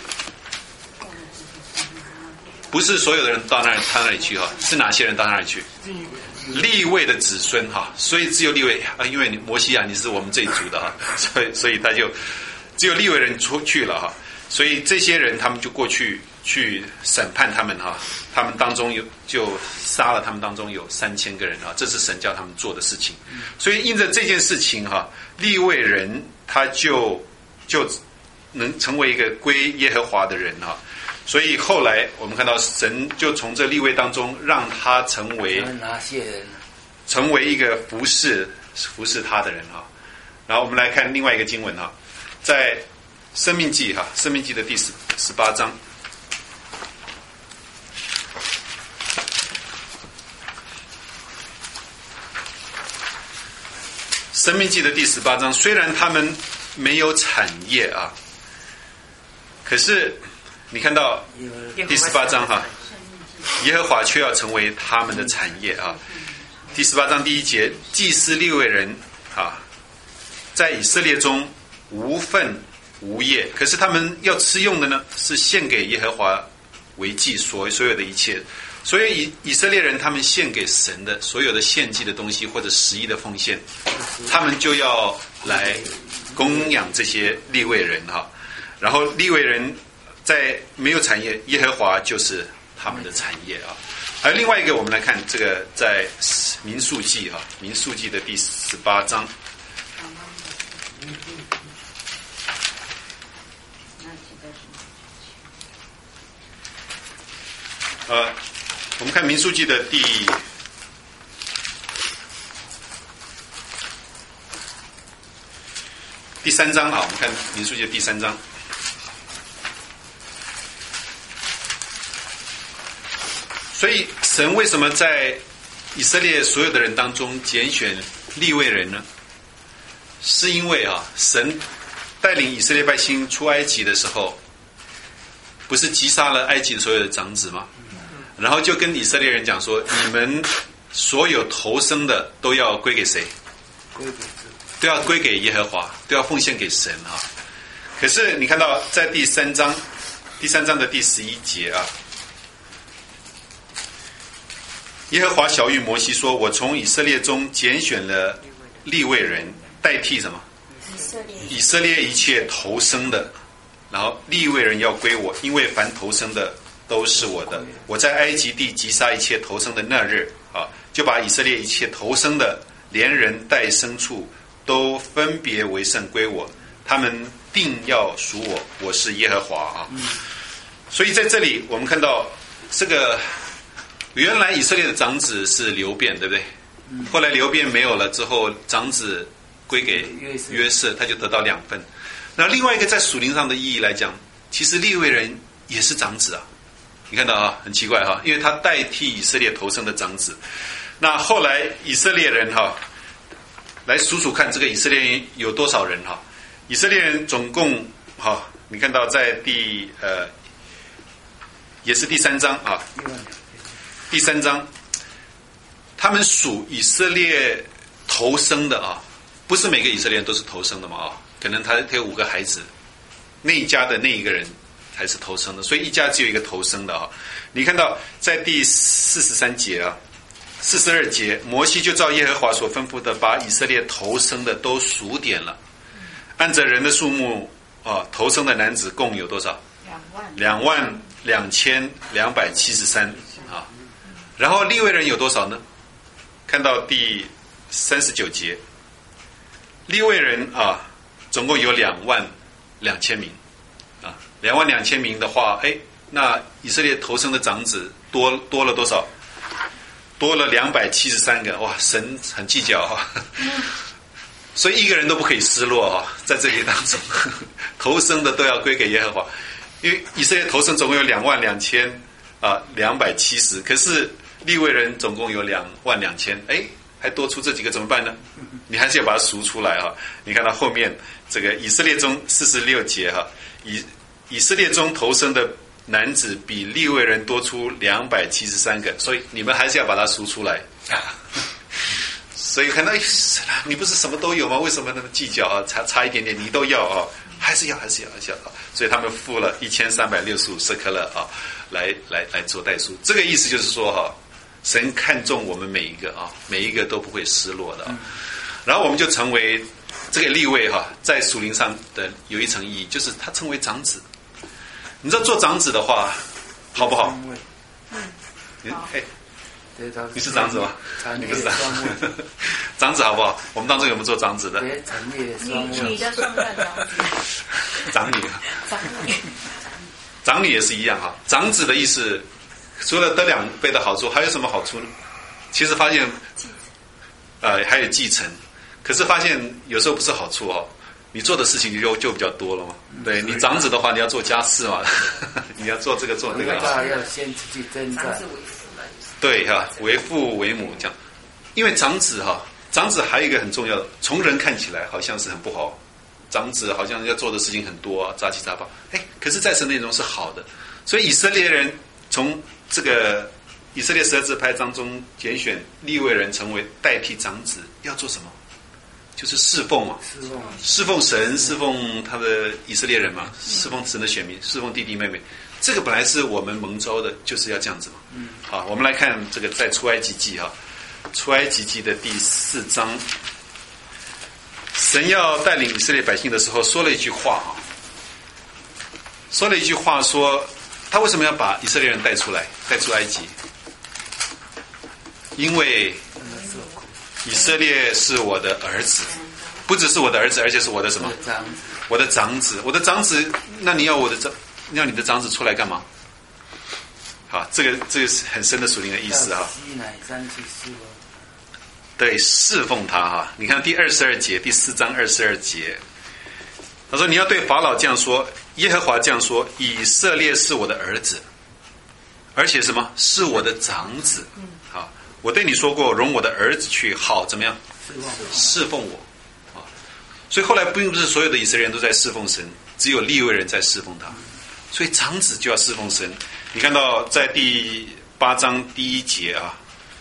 不是所有的人到他那里去是哪些人到那里去？利未的子孙所以只有利未因为摩西你是我们这一族的所以他就只有利未人出去了所以这些人他们就过去审判他们他们当中就杀了他们当中有3000个人这是神叫他们做的事情。所以因着这件事情利未人他就能成为一个归耶和华的人所以后来我们看到神就从这利未当中让他成为一个服侍他的人然后我们来看另外一个经文在申命记的第18章。申命记的第18章，虽然他们没有产业可是你看到第18章耶和华却要成为他们的产业第18章第1节，祭司利未人在以色列中无分无业，可是他们要吃用的呢，是献给耶和华为祭所有的一切。所以以色列人他们献给神的所有的献祭的东西或者10%的奉献，他们就要来供养这些利未人然后利未人在没有产业，耶和华就是他们的产业而另外一个我们来看这个在民数记民数记的第18章。我们看民数记的第3章我们看民数记的第3章。所以神为什么在以色列所有的人当中拣选利未人呢？是因为神带领以色列百姓出埃及的时候，不是击杀了埃及所有的长子吗？然后就跟以色列人讲说，你们所有头生的都要归给谁？都要归给耶和华，都要奉献给神啊。可是你看到在第三章的第11节啊，耶和华晓谕摩西说：“我从以色列中拣选了利未人，代替什么？以色列一切头生的，然后利未人要归我，因为凡头生的都是我的。我在埃及地击杀一切头生的那日啊，就把以色列一切头生的，连人带牲畜，都分别为圣归我。他们定要属我，我是耶和华啊。”所以在这里我们看到这个原来以色列的长子是流便，对不对？后来流便没有了之后，长子归给约瑟，他就得到2份。那另外一个在属灵上的意义来讲，其实利未人也是长子啊。你看到啊，很奇怪哈，因为他代替以色列头生的长子。那后来以色列人哈，来数数看这个以色列人有多少人哈？以色列人总共哈，你看到在也是第3章啊，第3章，他们属以色列头生的啊，不是每个以色列人都是头生的嘛啊，可能他有5个孩子，那一家的那一个人才是头生的，所以一家只有一个头生的啊。你看到在第43节啊、42节，摩西就照耶和华所吩咐的，把以色列头生的都数点了，按着人的数目啊，头生的男子共有多少？22273啊。然后利未人有多少呢？看到第39节，利未人啊，总共有22000名啊。22000名的话，那以色列头生的长子多了多少？多了273个，哇！神很计较哈，所以一个人都不可以失落哈，在这里当中，头生的都要归给耶和华。因为以色列头生总共有22270，可是利未人总共有22000，还多出这几个怎么办呢？你还是要把它数出来哈。你看到后面这个以色列中46节哈，以色列中头生的男子比利未人多出273个，所以你们还是要把它数出来。所以看到你不是什么都有吗？为什么那么计较啊？差一点点你都要啊？还是要啊！所以他们付了1365舍客勒啊，来做代数。这个意思就是说哈，神看重我们每一个啊，每一个都不会失落的啊。然后我们就成为这个利未哈，在属灵上的有一层意义，就是他成为长子。你知道做长子的话好不好？你是长子吗？你不是长子好不好？我们当中有没有做长子的？ 你的双任长女，长女也是一样哈。长子的意思，除了得2倍的好处，还有什么好处呢？其实发现，还有继承。可是发现有时候不是好处哦，你做的事情就比较多了嘛。对你长子的话，你要做家事嘛，你要做这个做那个。 要先自己征战。 对哈，为父为母这样，因为长子还有一个很重要的，从人看起来好像是很不好，长子好像要做的事情很多啊，杂七杂八。可是在神那种是好的，所以以色列人从这个以色列12支派当中拣选利未人成为代替长子，要做什么？就是侍奉嘛，侍奉神，侍奉他的以色列人嘛，侍奉神的选民，侍奉弟弟妹妹。这个本来是我们蒙召的，就是要这样子嘛。好，我们来看这个在出埃及记哈，出埃及记的第4章，神要带领以色列百姓的时候，说了一句话啊，说他为什么要把以色列人带出埃及？因为以色列是我的儿子，不只是我的儿子，而且是我的什么？我的长子。我的长子，那你要你的长子出来干嘛？好，这个是很深的属灵的意思哈。对，侍奉他哈。你看第22节，第4章22节，他说你要对法老这样说，耶和华这样说，以色列是我的儿子，而且什么？是我的长子。好，我对你说过，容我的儿子去，好怎么样？侍奉我。所以后来并不是所有的以色列人都在侍奉神，只有利未人在侍奉他。所以长子就要侍奉神。你看到在第8章第1节啊，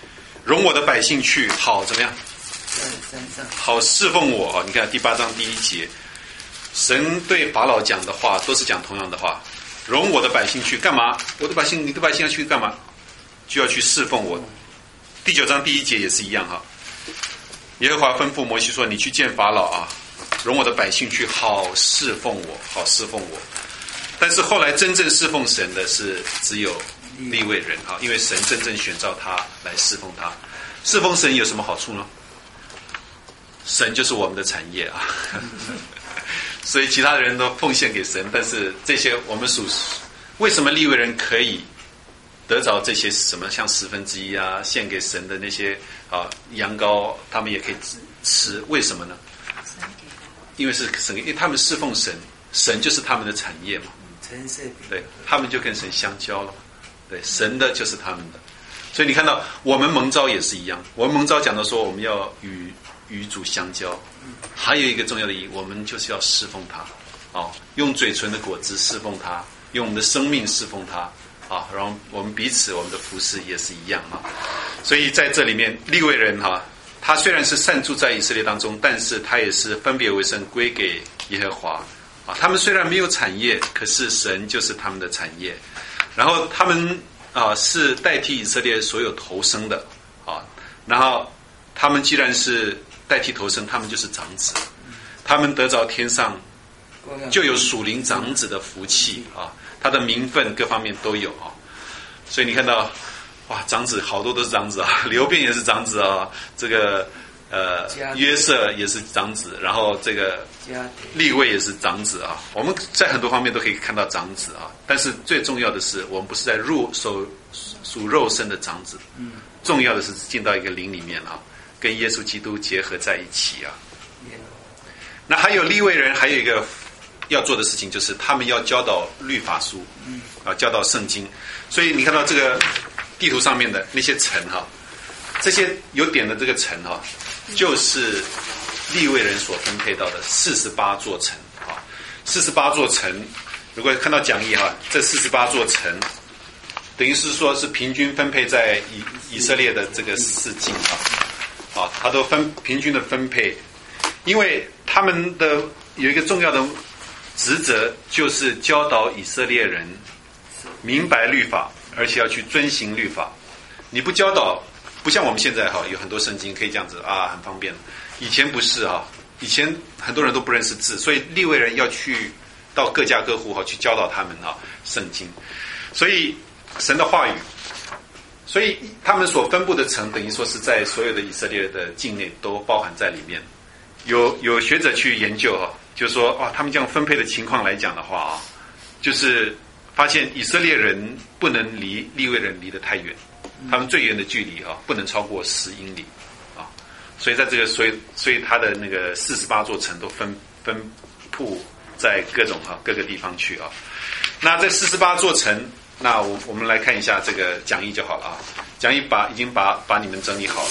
容我的百姓去，好怎么样？好侍奉我啊！你看第8章第1节，神对法老讲的话都是讲同样的话，容我的百姓去干嘛？我的百姓，你的百姓要去干嘛？就要去侍奉我。第9章第1节也是一样哈。耶和华吩咐摩西说：“你去见法老啊，容我的百姓去，好侍奉我，好侍奉我。”但是后来真正侍奉神的是只有利未人啊，因为神真正选召他来侍奉他。侍奉神有什么好处呢？神就是我们的产业啊，所以其他的人都奉献给神，但是这些我们为什么利未人可以得着这些什么像1/10啊，献给神的那些羊羔，他们也可以吃？为什么呢？因为是神，因为他们侍奉神，神就是他们的产业嘛。对，他们就跟神相交了。对，神的就是他们的。所以你看到我们蒙召也是一样，我们蒙召讲到说我们要与主相交，还有一个重要的意义，我们就是要侍奉他，用嘴唇的果子侍奉他，用我们的生命侍奉他，然后我们彼此我们的服事也是一样啊。所以在这里面利未人他虽然是散住在以色列当中，但是他也是分别为圣归给耶和华他们虽然没有产业，可是神就是他们的产业。然后他们是代替以色列所有头生的然后他们既然是代替头生，他们就是长子，他们得着天上就有属灵长子的福气他的名分各方面都有所以你看到长子好多都是长子流便也是长子这个约瑟也是长子，然后这个利未也是长子我们在很多方面都可以看到长子但是最重要的是我们不是在属肉身的长子，重要的是进到一个灵里面跟耶稣基督结合在一起那还有利未人还有一个要做的事情，就是他们要教导律法书教导圣经。所以你看到这个地图上面的那些城这些有点的这个城就是利未人所分配到的48座城48座城，如果看到讲义这48座城等于是说是平均分配在以色列的这个4境它都平均的分配，因为他们的有一个重要的职责，就是教导以色列人明白律法，而且要去遵行律法。你不教导，不像我们现在有很多圣经可以这样子很方便。以前不是以前很多人都不认识字，所以利未人要去到各家各户去教导他们圣经。所以神的话语，所以他们所分布的城等于说是在所有的以色列的境内都包含在里面。有学者去研究就说他们这样分配的情况来讲的话就是发现以色列人不能离利未人离得太远，他们最远的距离不能超过10英里所以在这个所以他的那个48座城都分布在各个地方去那这48座城，那我们来看一下这个讲义就好了讲义已经把你们整理好了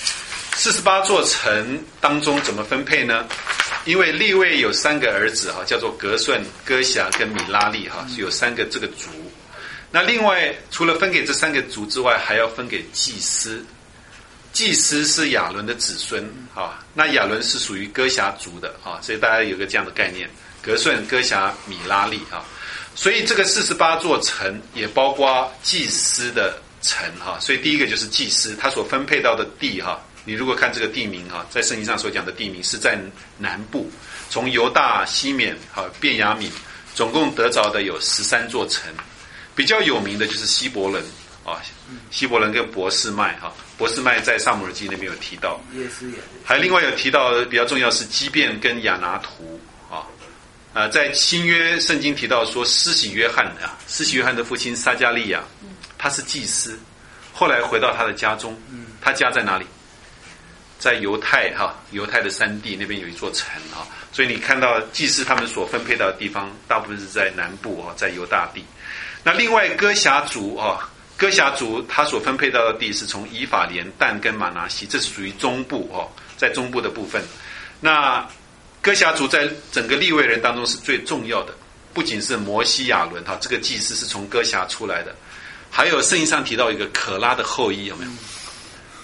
48座城当中怎么分配呢？因为利未有3个儿子叫做革顺、哥辖跟米拉利是有3个这个族。那另外除了分给这3个族之外，还要分给祭司。祭司是亚伦的子孙那亚伦是属于哥辖族的所以大家有个这样的概念，革顺、哥辖、米拉利所以这个48座城也包括祭司的城所以第一个就是祭司，他所分配到的地你如果看这个地名在圣经上所讲的地名是在南部，从犹大、西缅便雅悯总共得着的有13座城。比较有名的就是希伯伦希伯伦跟伯示麦伯示麦在撒母耳记那边有提到，还另外有提到比较重要是基遍跟亚拿图在新约圣经提到说施洗约翰的父亲撒加利亚他是祭司，后来回到他的家中，他家在哪里？在犹太的山地那边有一座城所以你看到祭司他们所分配到的地方大部分是在南部在犹大地。那另外哥辖族他所分配到的地是从以法莲、但跟玛拿西，这是属于中部在中部的部分。那哥辖族在整个利未人当中是最重要的，不仅是摩西亚伦这个祭司是从哥辖出来的，还有圣经上提到一个可拉的后裔，有没有？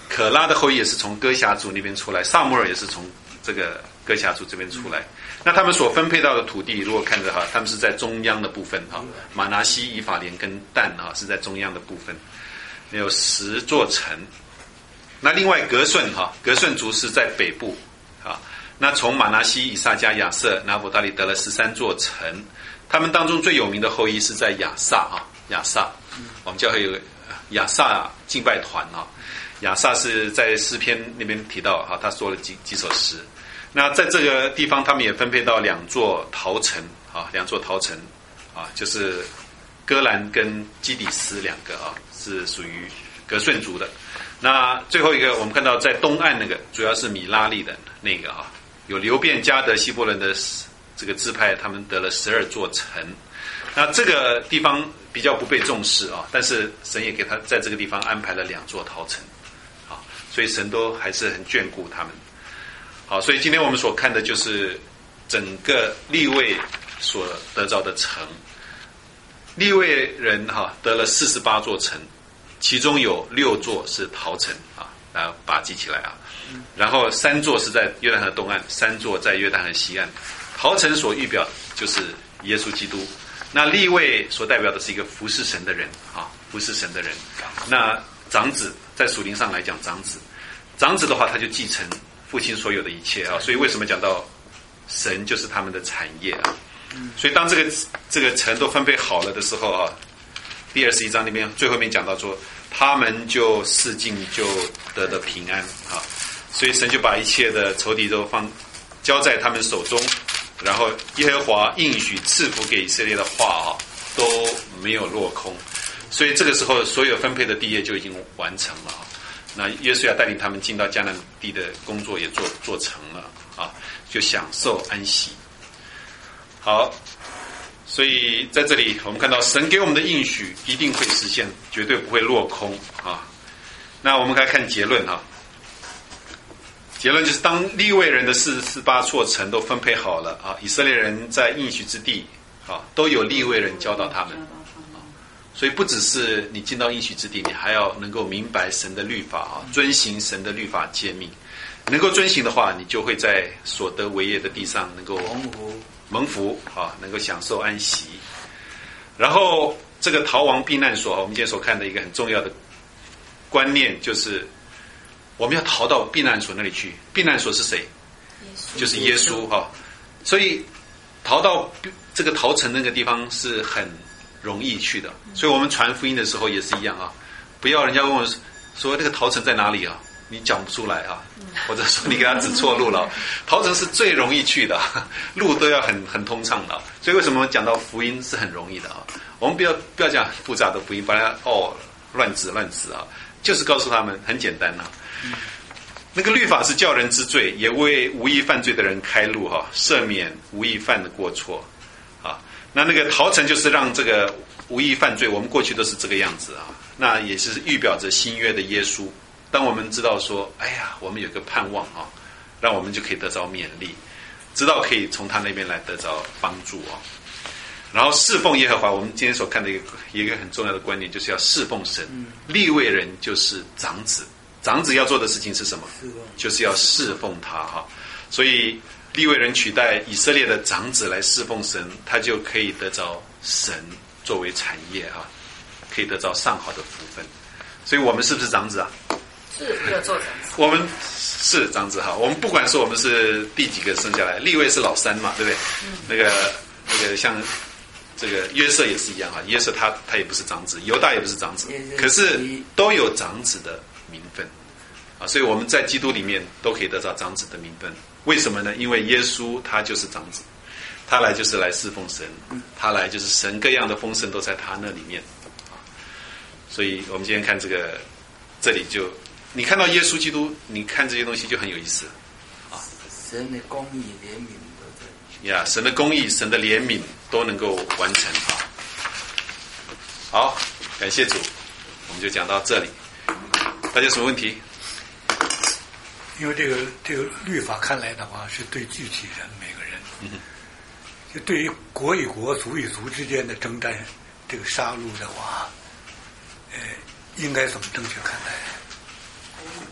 可拉的后裔也是从哥辖族那边出来，撒母耳也是从这个哥辖族这边出来。那他们所分配到的土地，如果看着哈，他们是在中央的部分哈，马拿西、以法莲跟但哈是在中央的部分，有10座城。那另外革顺族是在北部啊。那从马拿西、以萨迦、亚瑟、拿弗他利得了13座城，他们当中最有名的后裔是在亚萨啊，亚萨，我们教会有个亚萨敬拜团啊。亚萨是在诗篇那边提到啊，他说了几首诗。那在这个地方，他们也分配到2座陶城啊，2座陶城啊，就是哥兰跟基底斯2个啊，是属于革顺族的。那最后一个，我们看到在东岸那个，主要是米拉利的那个啊，有流便、迦得、希伯伦的这个支派，他们得了12座城。那这个地方比较不被重视啊，但是神也给他在这个地方安排了2座陶城啊，所以神都还是很眷顾他们。好，所以今天我们所看的就是整个利未所得着的城。利未人得了48座城，其中有6座是陶城啊，大家把它记起来啊。然后3座是在约旦河东岸，3座在约旦河西岸。陶城所预表就是耶稣基督，那利未所代表的是一个服侍神的人啊，服侍神的人。那长子在属灵上来讲，长子的话他就继承父亲所有的一切啊，所以为什么讲到神就是他们的产业啊？所以当这个城都分配好了的时候啊，第21章那边最后面讲到说，他们就四境就得的平安啊，所以神就把一切的仇敌都交在他们手中，然后耶和华应许赐福给以色列的话啊，都没有落空，所以这个时候所有分配的地业就已经完成了啊。那约书亚带领他们进到迦南地的工作也做成了啊，就享受安息。好，所以在这里我们看到神给我们的应许一定会实现，绝对不会落空啊。那我们来看结论啊，结论就是当利未人的48座城都分配好了啊，以色列人在应许之地啊都有利未人教导他们。所以不只是你进到应许之地，你还要能够明白神的律法啊，遵行神的律法诫命。能够遵行的话，你就会在所得为业的地上能够蒙福啊，能够享受安息。然后这个逃亡避难所，我们今天所看的一个很重要的观念就是我们要逃到避难所那里去。避难所是谁？就是耶稣哈。所以逃到这个逃城那个地方是很容易去的，所以我们传福音的时候也是一样啊，不要人家问我说这个逃城在哪里啊，你讲不出来啊，或者说你给他指错路了。逃城是最容易去的，路都要很通畅的，所以为什么讲到福音是很容易的啊？我们不要讲复杂的福音，把它乱指啊，就是告诉他们很简单啊。那个律法是叫人知罪，也为无意犯罪的人开路哈，赦免无意犯的过错啊。那个逃城就是让这个无意犯罪，我们过去都是这个样子啊。那也是预表着新约的耶稣。当我们知道说，哎呀，我们有个盼望啊，让我们就可以得着勉励，知道可以从他那边来得着帮助啊。然后侍奉耶和华，我们今天所看的一个很重要的观念，就是要侍奉神。利未人就是长子，长子要做的事情是什么？就是要侍奉他哈。所以利未人取代以色列的长子来侍奉神，他就可以得着神作为产业哈，可以得着上好的福分。所以我们是不是长子啊？ 是要做长子。 我们是长子哈。我们不管说我们是第几个生下来，利未是老三嘛，对不对？那个像这个约瑟也是一样哈，约瑟他也不是长子，犹大也不是长子，可是都有长子的名分啊。所以我们在基督里面都可以得到长子的名分。为什么呢？因为耶稣他就是长子，他来就是来侍奉神，他来就是神各样的丰盛都在他那里面啊。所以我们今天看这里就你看到耶稣基督，你看这些东西就很有意思啊。 神的公义怜悯都在呀，神的公义、神的怜悯都能够完成啊。好，感谢主，我们就讲到这里。大家有什么问题？ 因为这个律法看来的话，是对具体人每个人，就对于国与国、族与族之间的征战，这个杀戮的话，应该怎么正确看待？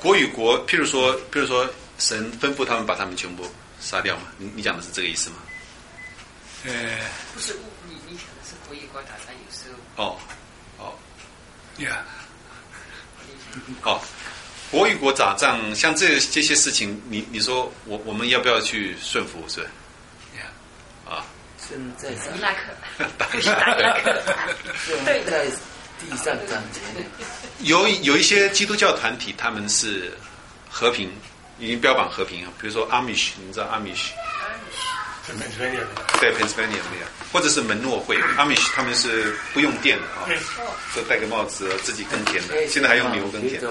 国与国，譬如说神吩咐他们把他们全部杀掉嘛？你讲的是这个意思吗？ 不是你讲的是国与国打仗，有时候 ，Yeah， 国与国打仗，像这些事情，你说我们要不要去顺服？是吧？ Yeah， 现在伊拉克， 打伊拉克， 对，在地上感觉有一些基督教团体，他们是和平，已经标榜和平啊。比如说 Amish， 你知道 Amish？ 对 Pennsylvania 那样，或者是门诺会 Amish， 他们是不用电的啊，就戴个帽子自己耕田的，现在还用牛耕田，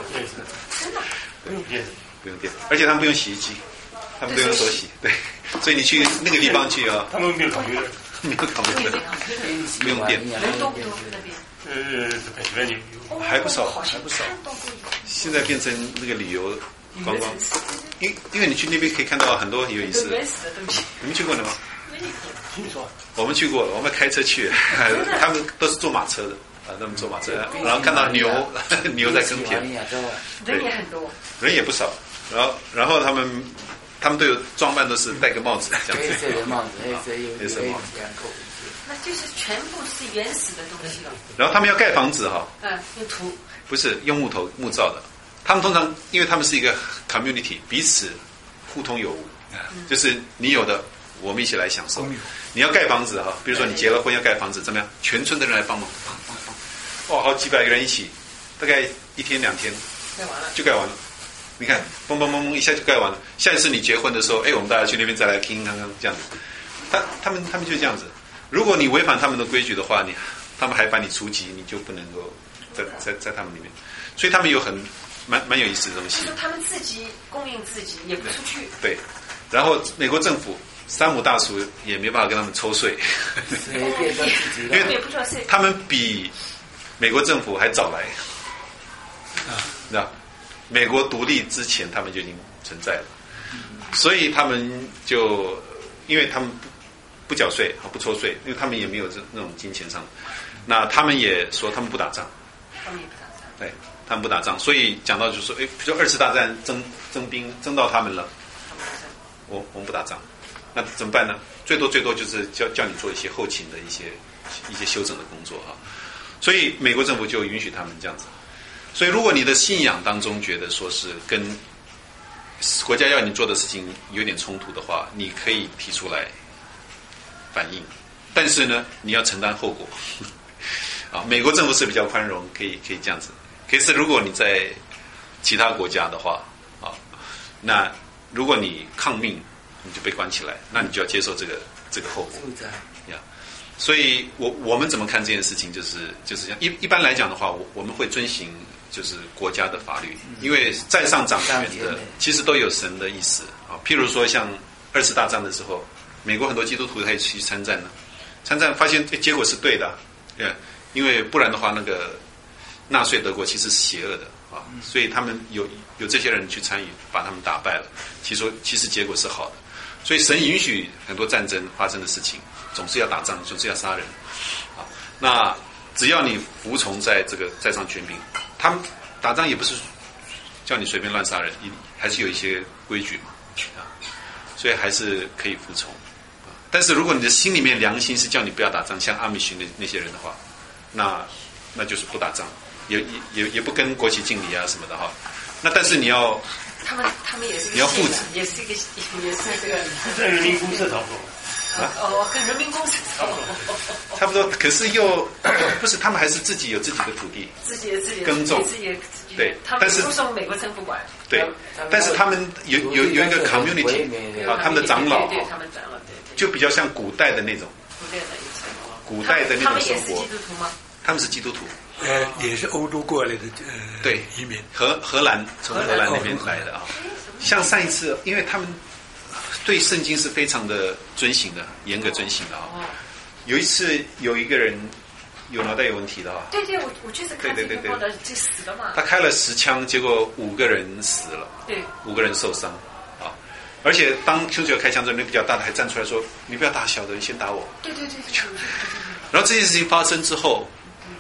不用电，而且他们不用洗衣机，他们都用手洗，对，所以你去那个地方去啊， 他们没有考虑的， 没有考虑的，不用电， 人多不多那边？ 还不少，现在变成那个旅游观光，因为你去那边可以看到很多有意思的。你们去过了吗？ 听说我们去过了，我们开车去，他们都是坐马车的啊，他们坐马车，然后看到牛在耕田， 人也很多， 人也不少，然后他们都有装扮，都是戴个帽子这样子， 黑色的帽子，黑色帽子， 那就是全部是原始的东西了。 然后他们要盖房子哈， 用土不是用木造的。他们通常因为他们是一个 community， 彼此互通有无，就是你有的我们一起来享受。你要盖房子哈，比如说你结了婚要盖房子，怎么样？全村的人来帮忙，好几百个人一起，大概1天2天就盖完了。你看，嘣嘣嘣嘣一下就盖完了。下一次你结婚的时候，我们大家去那边再来听看看这样子。他们就这样子。如果你违反他们的规矩的话，他们还把你除籍，你就不能够在他们里面。所以他们有蛮有意思的东西。 就是他们自己供应自己，也不出去。 对，然后美国政府山姆大叔也没办法跟他们抽税， 因为他们比美国政府还早来。那美国独立之前，他们就已经存在了，所以他们就因为他们不缴税不抽税，因为他们也没有那种金钱上，那他们也说他们不打仗，对，他们不打仗，所以讲到就是说，比如说2次大战征兵征到他们了，我们不打仗，那怎么办呢？最多就是叫你做一些后勤的一些修整的工作啊，所以美国政府就允许他们这样子。所以如果你的信仰当中觉得说是跟国家要你做的事情有点冲突的话，你可以提出来反映，但是呢，你要承担后果。啊，美国政府是比较宽容，可以这样子。可是如果你在其他国家的话，那如果你抗命，你就被关起来，那你就要接受这个后果。所以我们怎么看这件事情，就是这样。一般来讲的话，我们会遵循就是国家的法律，因为在上掌权的其实都有神的意思啊。譬如说像2次大战的时候，美国很多基督徒他也去参战了，参战发现结果是对的，因为不然的话，那个纳粹德国其实是邪恶的啊，所以他们有这些人去参与，把他们打败了。其实结果是好的，所以神允许很多战争发生的事情，总是要打仗，总是要杀人啊。那只要你服从在这个在上权柄，他们打仗也不是叫你随便乱杀人，还是有一些规矩嘛啊，所以还是可以服从。但是如果你的心里面良心是叫你不要打仗，像阿米什那些人的话，那就是不打仗，也不跟国旗敬礼啊什么的哈。那但是你要他们也是你要负责， 也是这个在人民公社差不多。 跟人民公社差不多，可是又不是，他们还是自己有自己的土地， 自己的耕种，对， 但是不受美国政府管， 对，但是他们有一个 community 啊，他们的长老， 他们长老就比较像古代的那种，古代的那种生活。他们也是基督徒吗？ 他们是基督徒， 也是欧洲过来的对移民， 荷兰从荷兰那边来的啊。像上一次，因为他们对圣经是非常的遵行的，严格遵行的啊。有一次有一个人有脑袋有问题的啊。 对，我就是看这个报道就死了嘛。 他开了10枪，结果5个人死了， 对 ，5个人受伤啊。而且当丘吉尔开枪之后，那比较大的还站出来说：“你不要打小的，你先打我。” 对。 然后这件事情发生之后，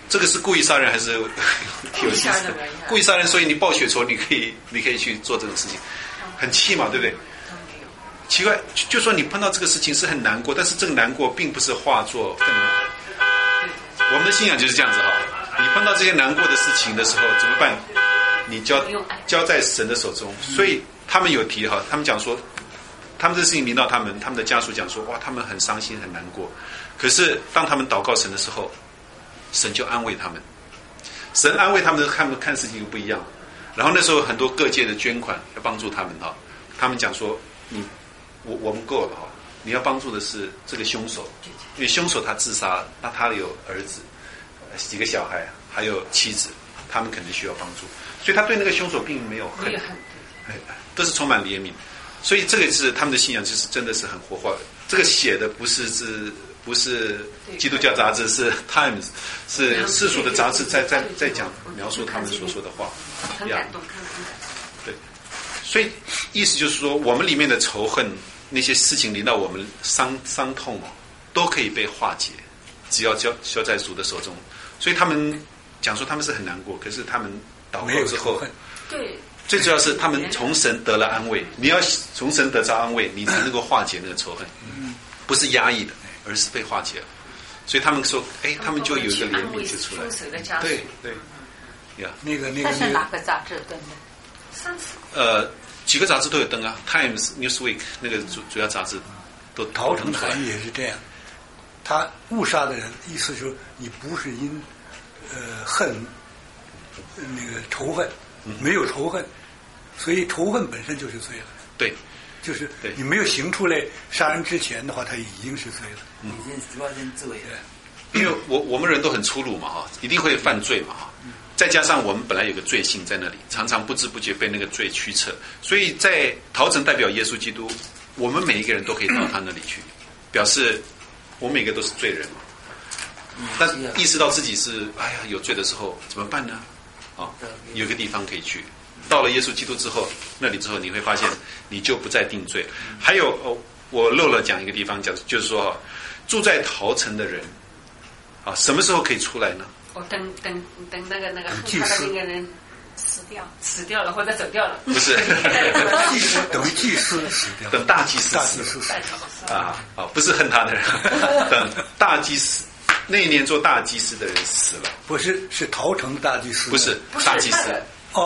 这个是故意杀人还是有心思的？故意杀人，所以你报血仇，你可以去做这种事情，很气嘛，对不对？奇怪，就说你碰到这个事情是很难过，但是这个难过并不是化作愤怒。我们的信仰就是这样子哈，你碰到这些难过的事情的时候怎么办？你交在神的手中。所以他们有提哈，他们讲说，他们这事情临到他们的家属讲说，哇，他们很伤心很难过。可是当他们祷告神的时候，神就安慰他们。神安慰他们看事情又不一样。然后那时候很多各界的捐款要帮助他们哈，他们讲说我们够了哈，你要帮助的是这个凶手，因为凶手他自杀，那他有儿子、几个小孩，还有妻子，他们可能需要帮助，所以他对那个凶手并没有恨，都是充满怜悯。所以这个是他们的信仰，就是真的是很活化。这个写的不是基督教杂志，是 Times， 是世俗的杂志在讲描述他们所说的话， 很感动， 对。所以意思就是说，我们里面的仇恨，那些事情临到我们伤痛，都可以被化解，只要交在主的手中。所以他们讲说他们是很难过，可是他们祷告之后， 对， 最主要是他们从神得了安慰。你要从神得着安慰，你才能够化解那个仇恨，不是压抑的，而是被化解了。所以他们说，他们就有一个怜悯就出来。对对，呀，那个。 这是哪个杂志登的？ 几个杂志都有登啊 ，Times、Newsweek 那个主要杂志都陶成的含义也是这样。他误杀的人，意思就是你不是因恨那个仇恨，没有仇恨，所以仇恨本身就是罪了。 对， 就是你没有行出来杀人之前的话，他已经是罪了。 已经主要是罪了。 因为我们人都很粗鲁嘛哈，一定会犯罪嘛哈。再加上我们本来有个罪性在那里，常常不知不觉被那个罪驱策，所以在陶城代表耶稣基督，我们每一个人都可以到他那里去，表示我们每个都是罪人嘛。但意识到自己是有罪的时候怎么办呢？有个地方可以去。到了耶稣基督之后，那里之后你会发现你就不再定罪。还有我漏了讲一个地方，就是说住在陶城的人什么时候可以出来呢？ 等那个恨他的那个人死掉了或者走掉了。 不是， 等于祭司死掉， 等大祭司死不是恨他的人，等大祭司那一年做大祭司的人死了。 不是，是陶城的大祭司， 不是大祭司。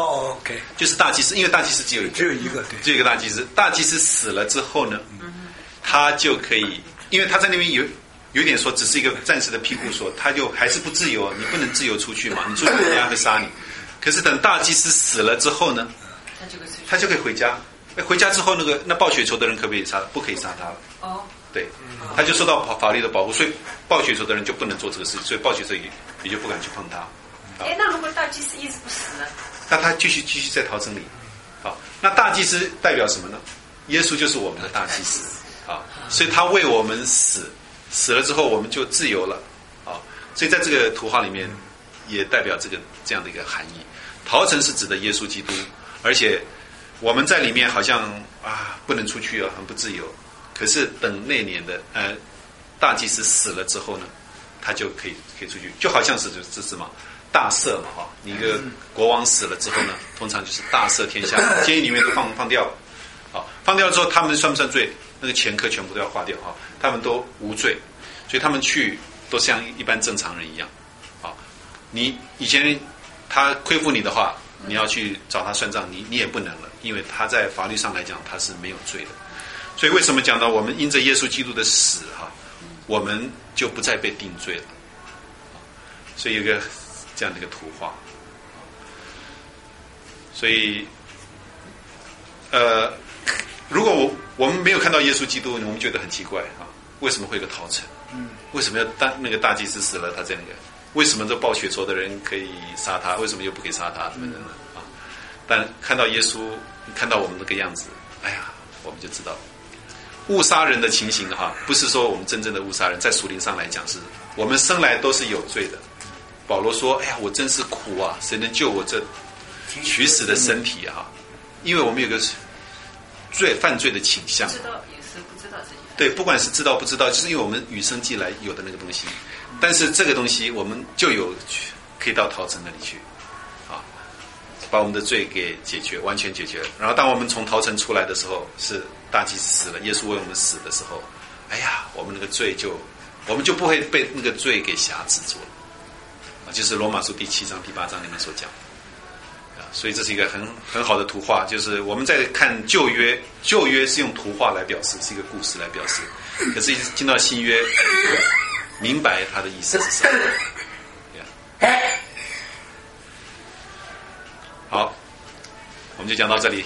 OK， 就是大祭司，因为大祭司只有一个，对，只有一个大祭司。大祭司死了之后呢，他就可以，因为他在那边有点说只是一个暂时的庇护所，他就还是不自由，你不能自由出去嘛，你出去人家会杀你。可是等大祭司死了之后呢，他就可以回家。回家之后，那报血仇的人可不可以杀？不可以杀他了。对，他就受到法律的保护，所以报血仇的人就不能做这个事情，所以报血仇也就不敢去碰他。 那如果大祭司一直不死呢？ 那他继续在逃城里。好，那大祭司代表什么呢？耶稣就是我们的大祭司。所以他为我们死了之后，我们就自由了。所以在这个图画里面也代表这样的一个含义。逃城是指的耶稣基督，而且我们在里面好像不能出去很不自由。可是等那年的大祭司死了之后呢，他就可以出去，就好像是这是嘛。大赦嘛你一个国王死了之后呢，通常就是大赦天下，监狱里面都放掉了。放掉了之后，他们算不算罪？那个前科全部都要划掉他们都无罪，所以他们去都像一般正常人一样。你以前他亏负你的话，你要去找他算账，你也不能了，因为他在法律上来讲他是没有罪的。所以为什么讲到我们因着耶稣基督的死我们就不再被定罪了？所以有个这样的一个图画。所以如果我们没有看到耶稣基督，我们觉得很奇怪为什么会有个逃城？为什么要那个大祭司死了他在那个？为什么这报血仇的人可以杀他？为什么又不可以杀他？怎么的但看到耶稣，看到我们这个样子，我们就知道误杀人的情形不是说我们真正的误杀人，在属灵上来讲是我们生来都是有罪的。保罗说我真是苦谁能救我这取死的身体因为我们有个犯罪的倾向。 知道也是不知道自己对，不管是知道不知道，就是因为我们与生俱来有的那个东西。但是这个东西我们就有可以到逃城那里去，啊，把我们的罪给解决，完全解决。然后当我们从逃城出来的时候，是大祭司死了，耶稣为我们死的时候，哎呀，我们那个罪我们就不会被那个罪给辖制住了，啊，就是罗马书第7章第8章里面所讲。所以这是一个很好的图画，就是我们在看旧约是用图画来表示，是一个故事来表示。可是，一进到新约，明白它的意思是什么。好，我们就讲到这里。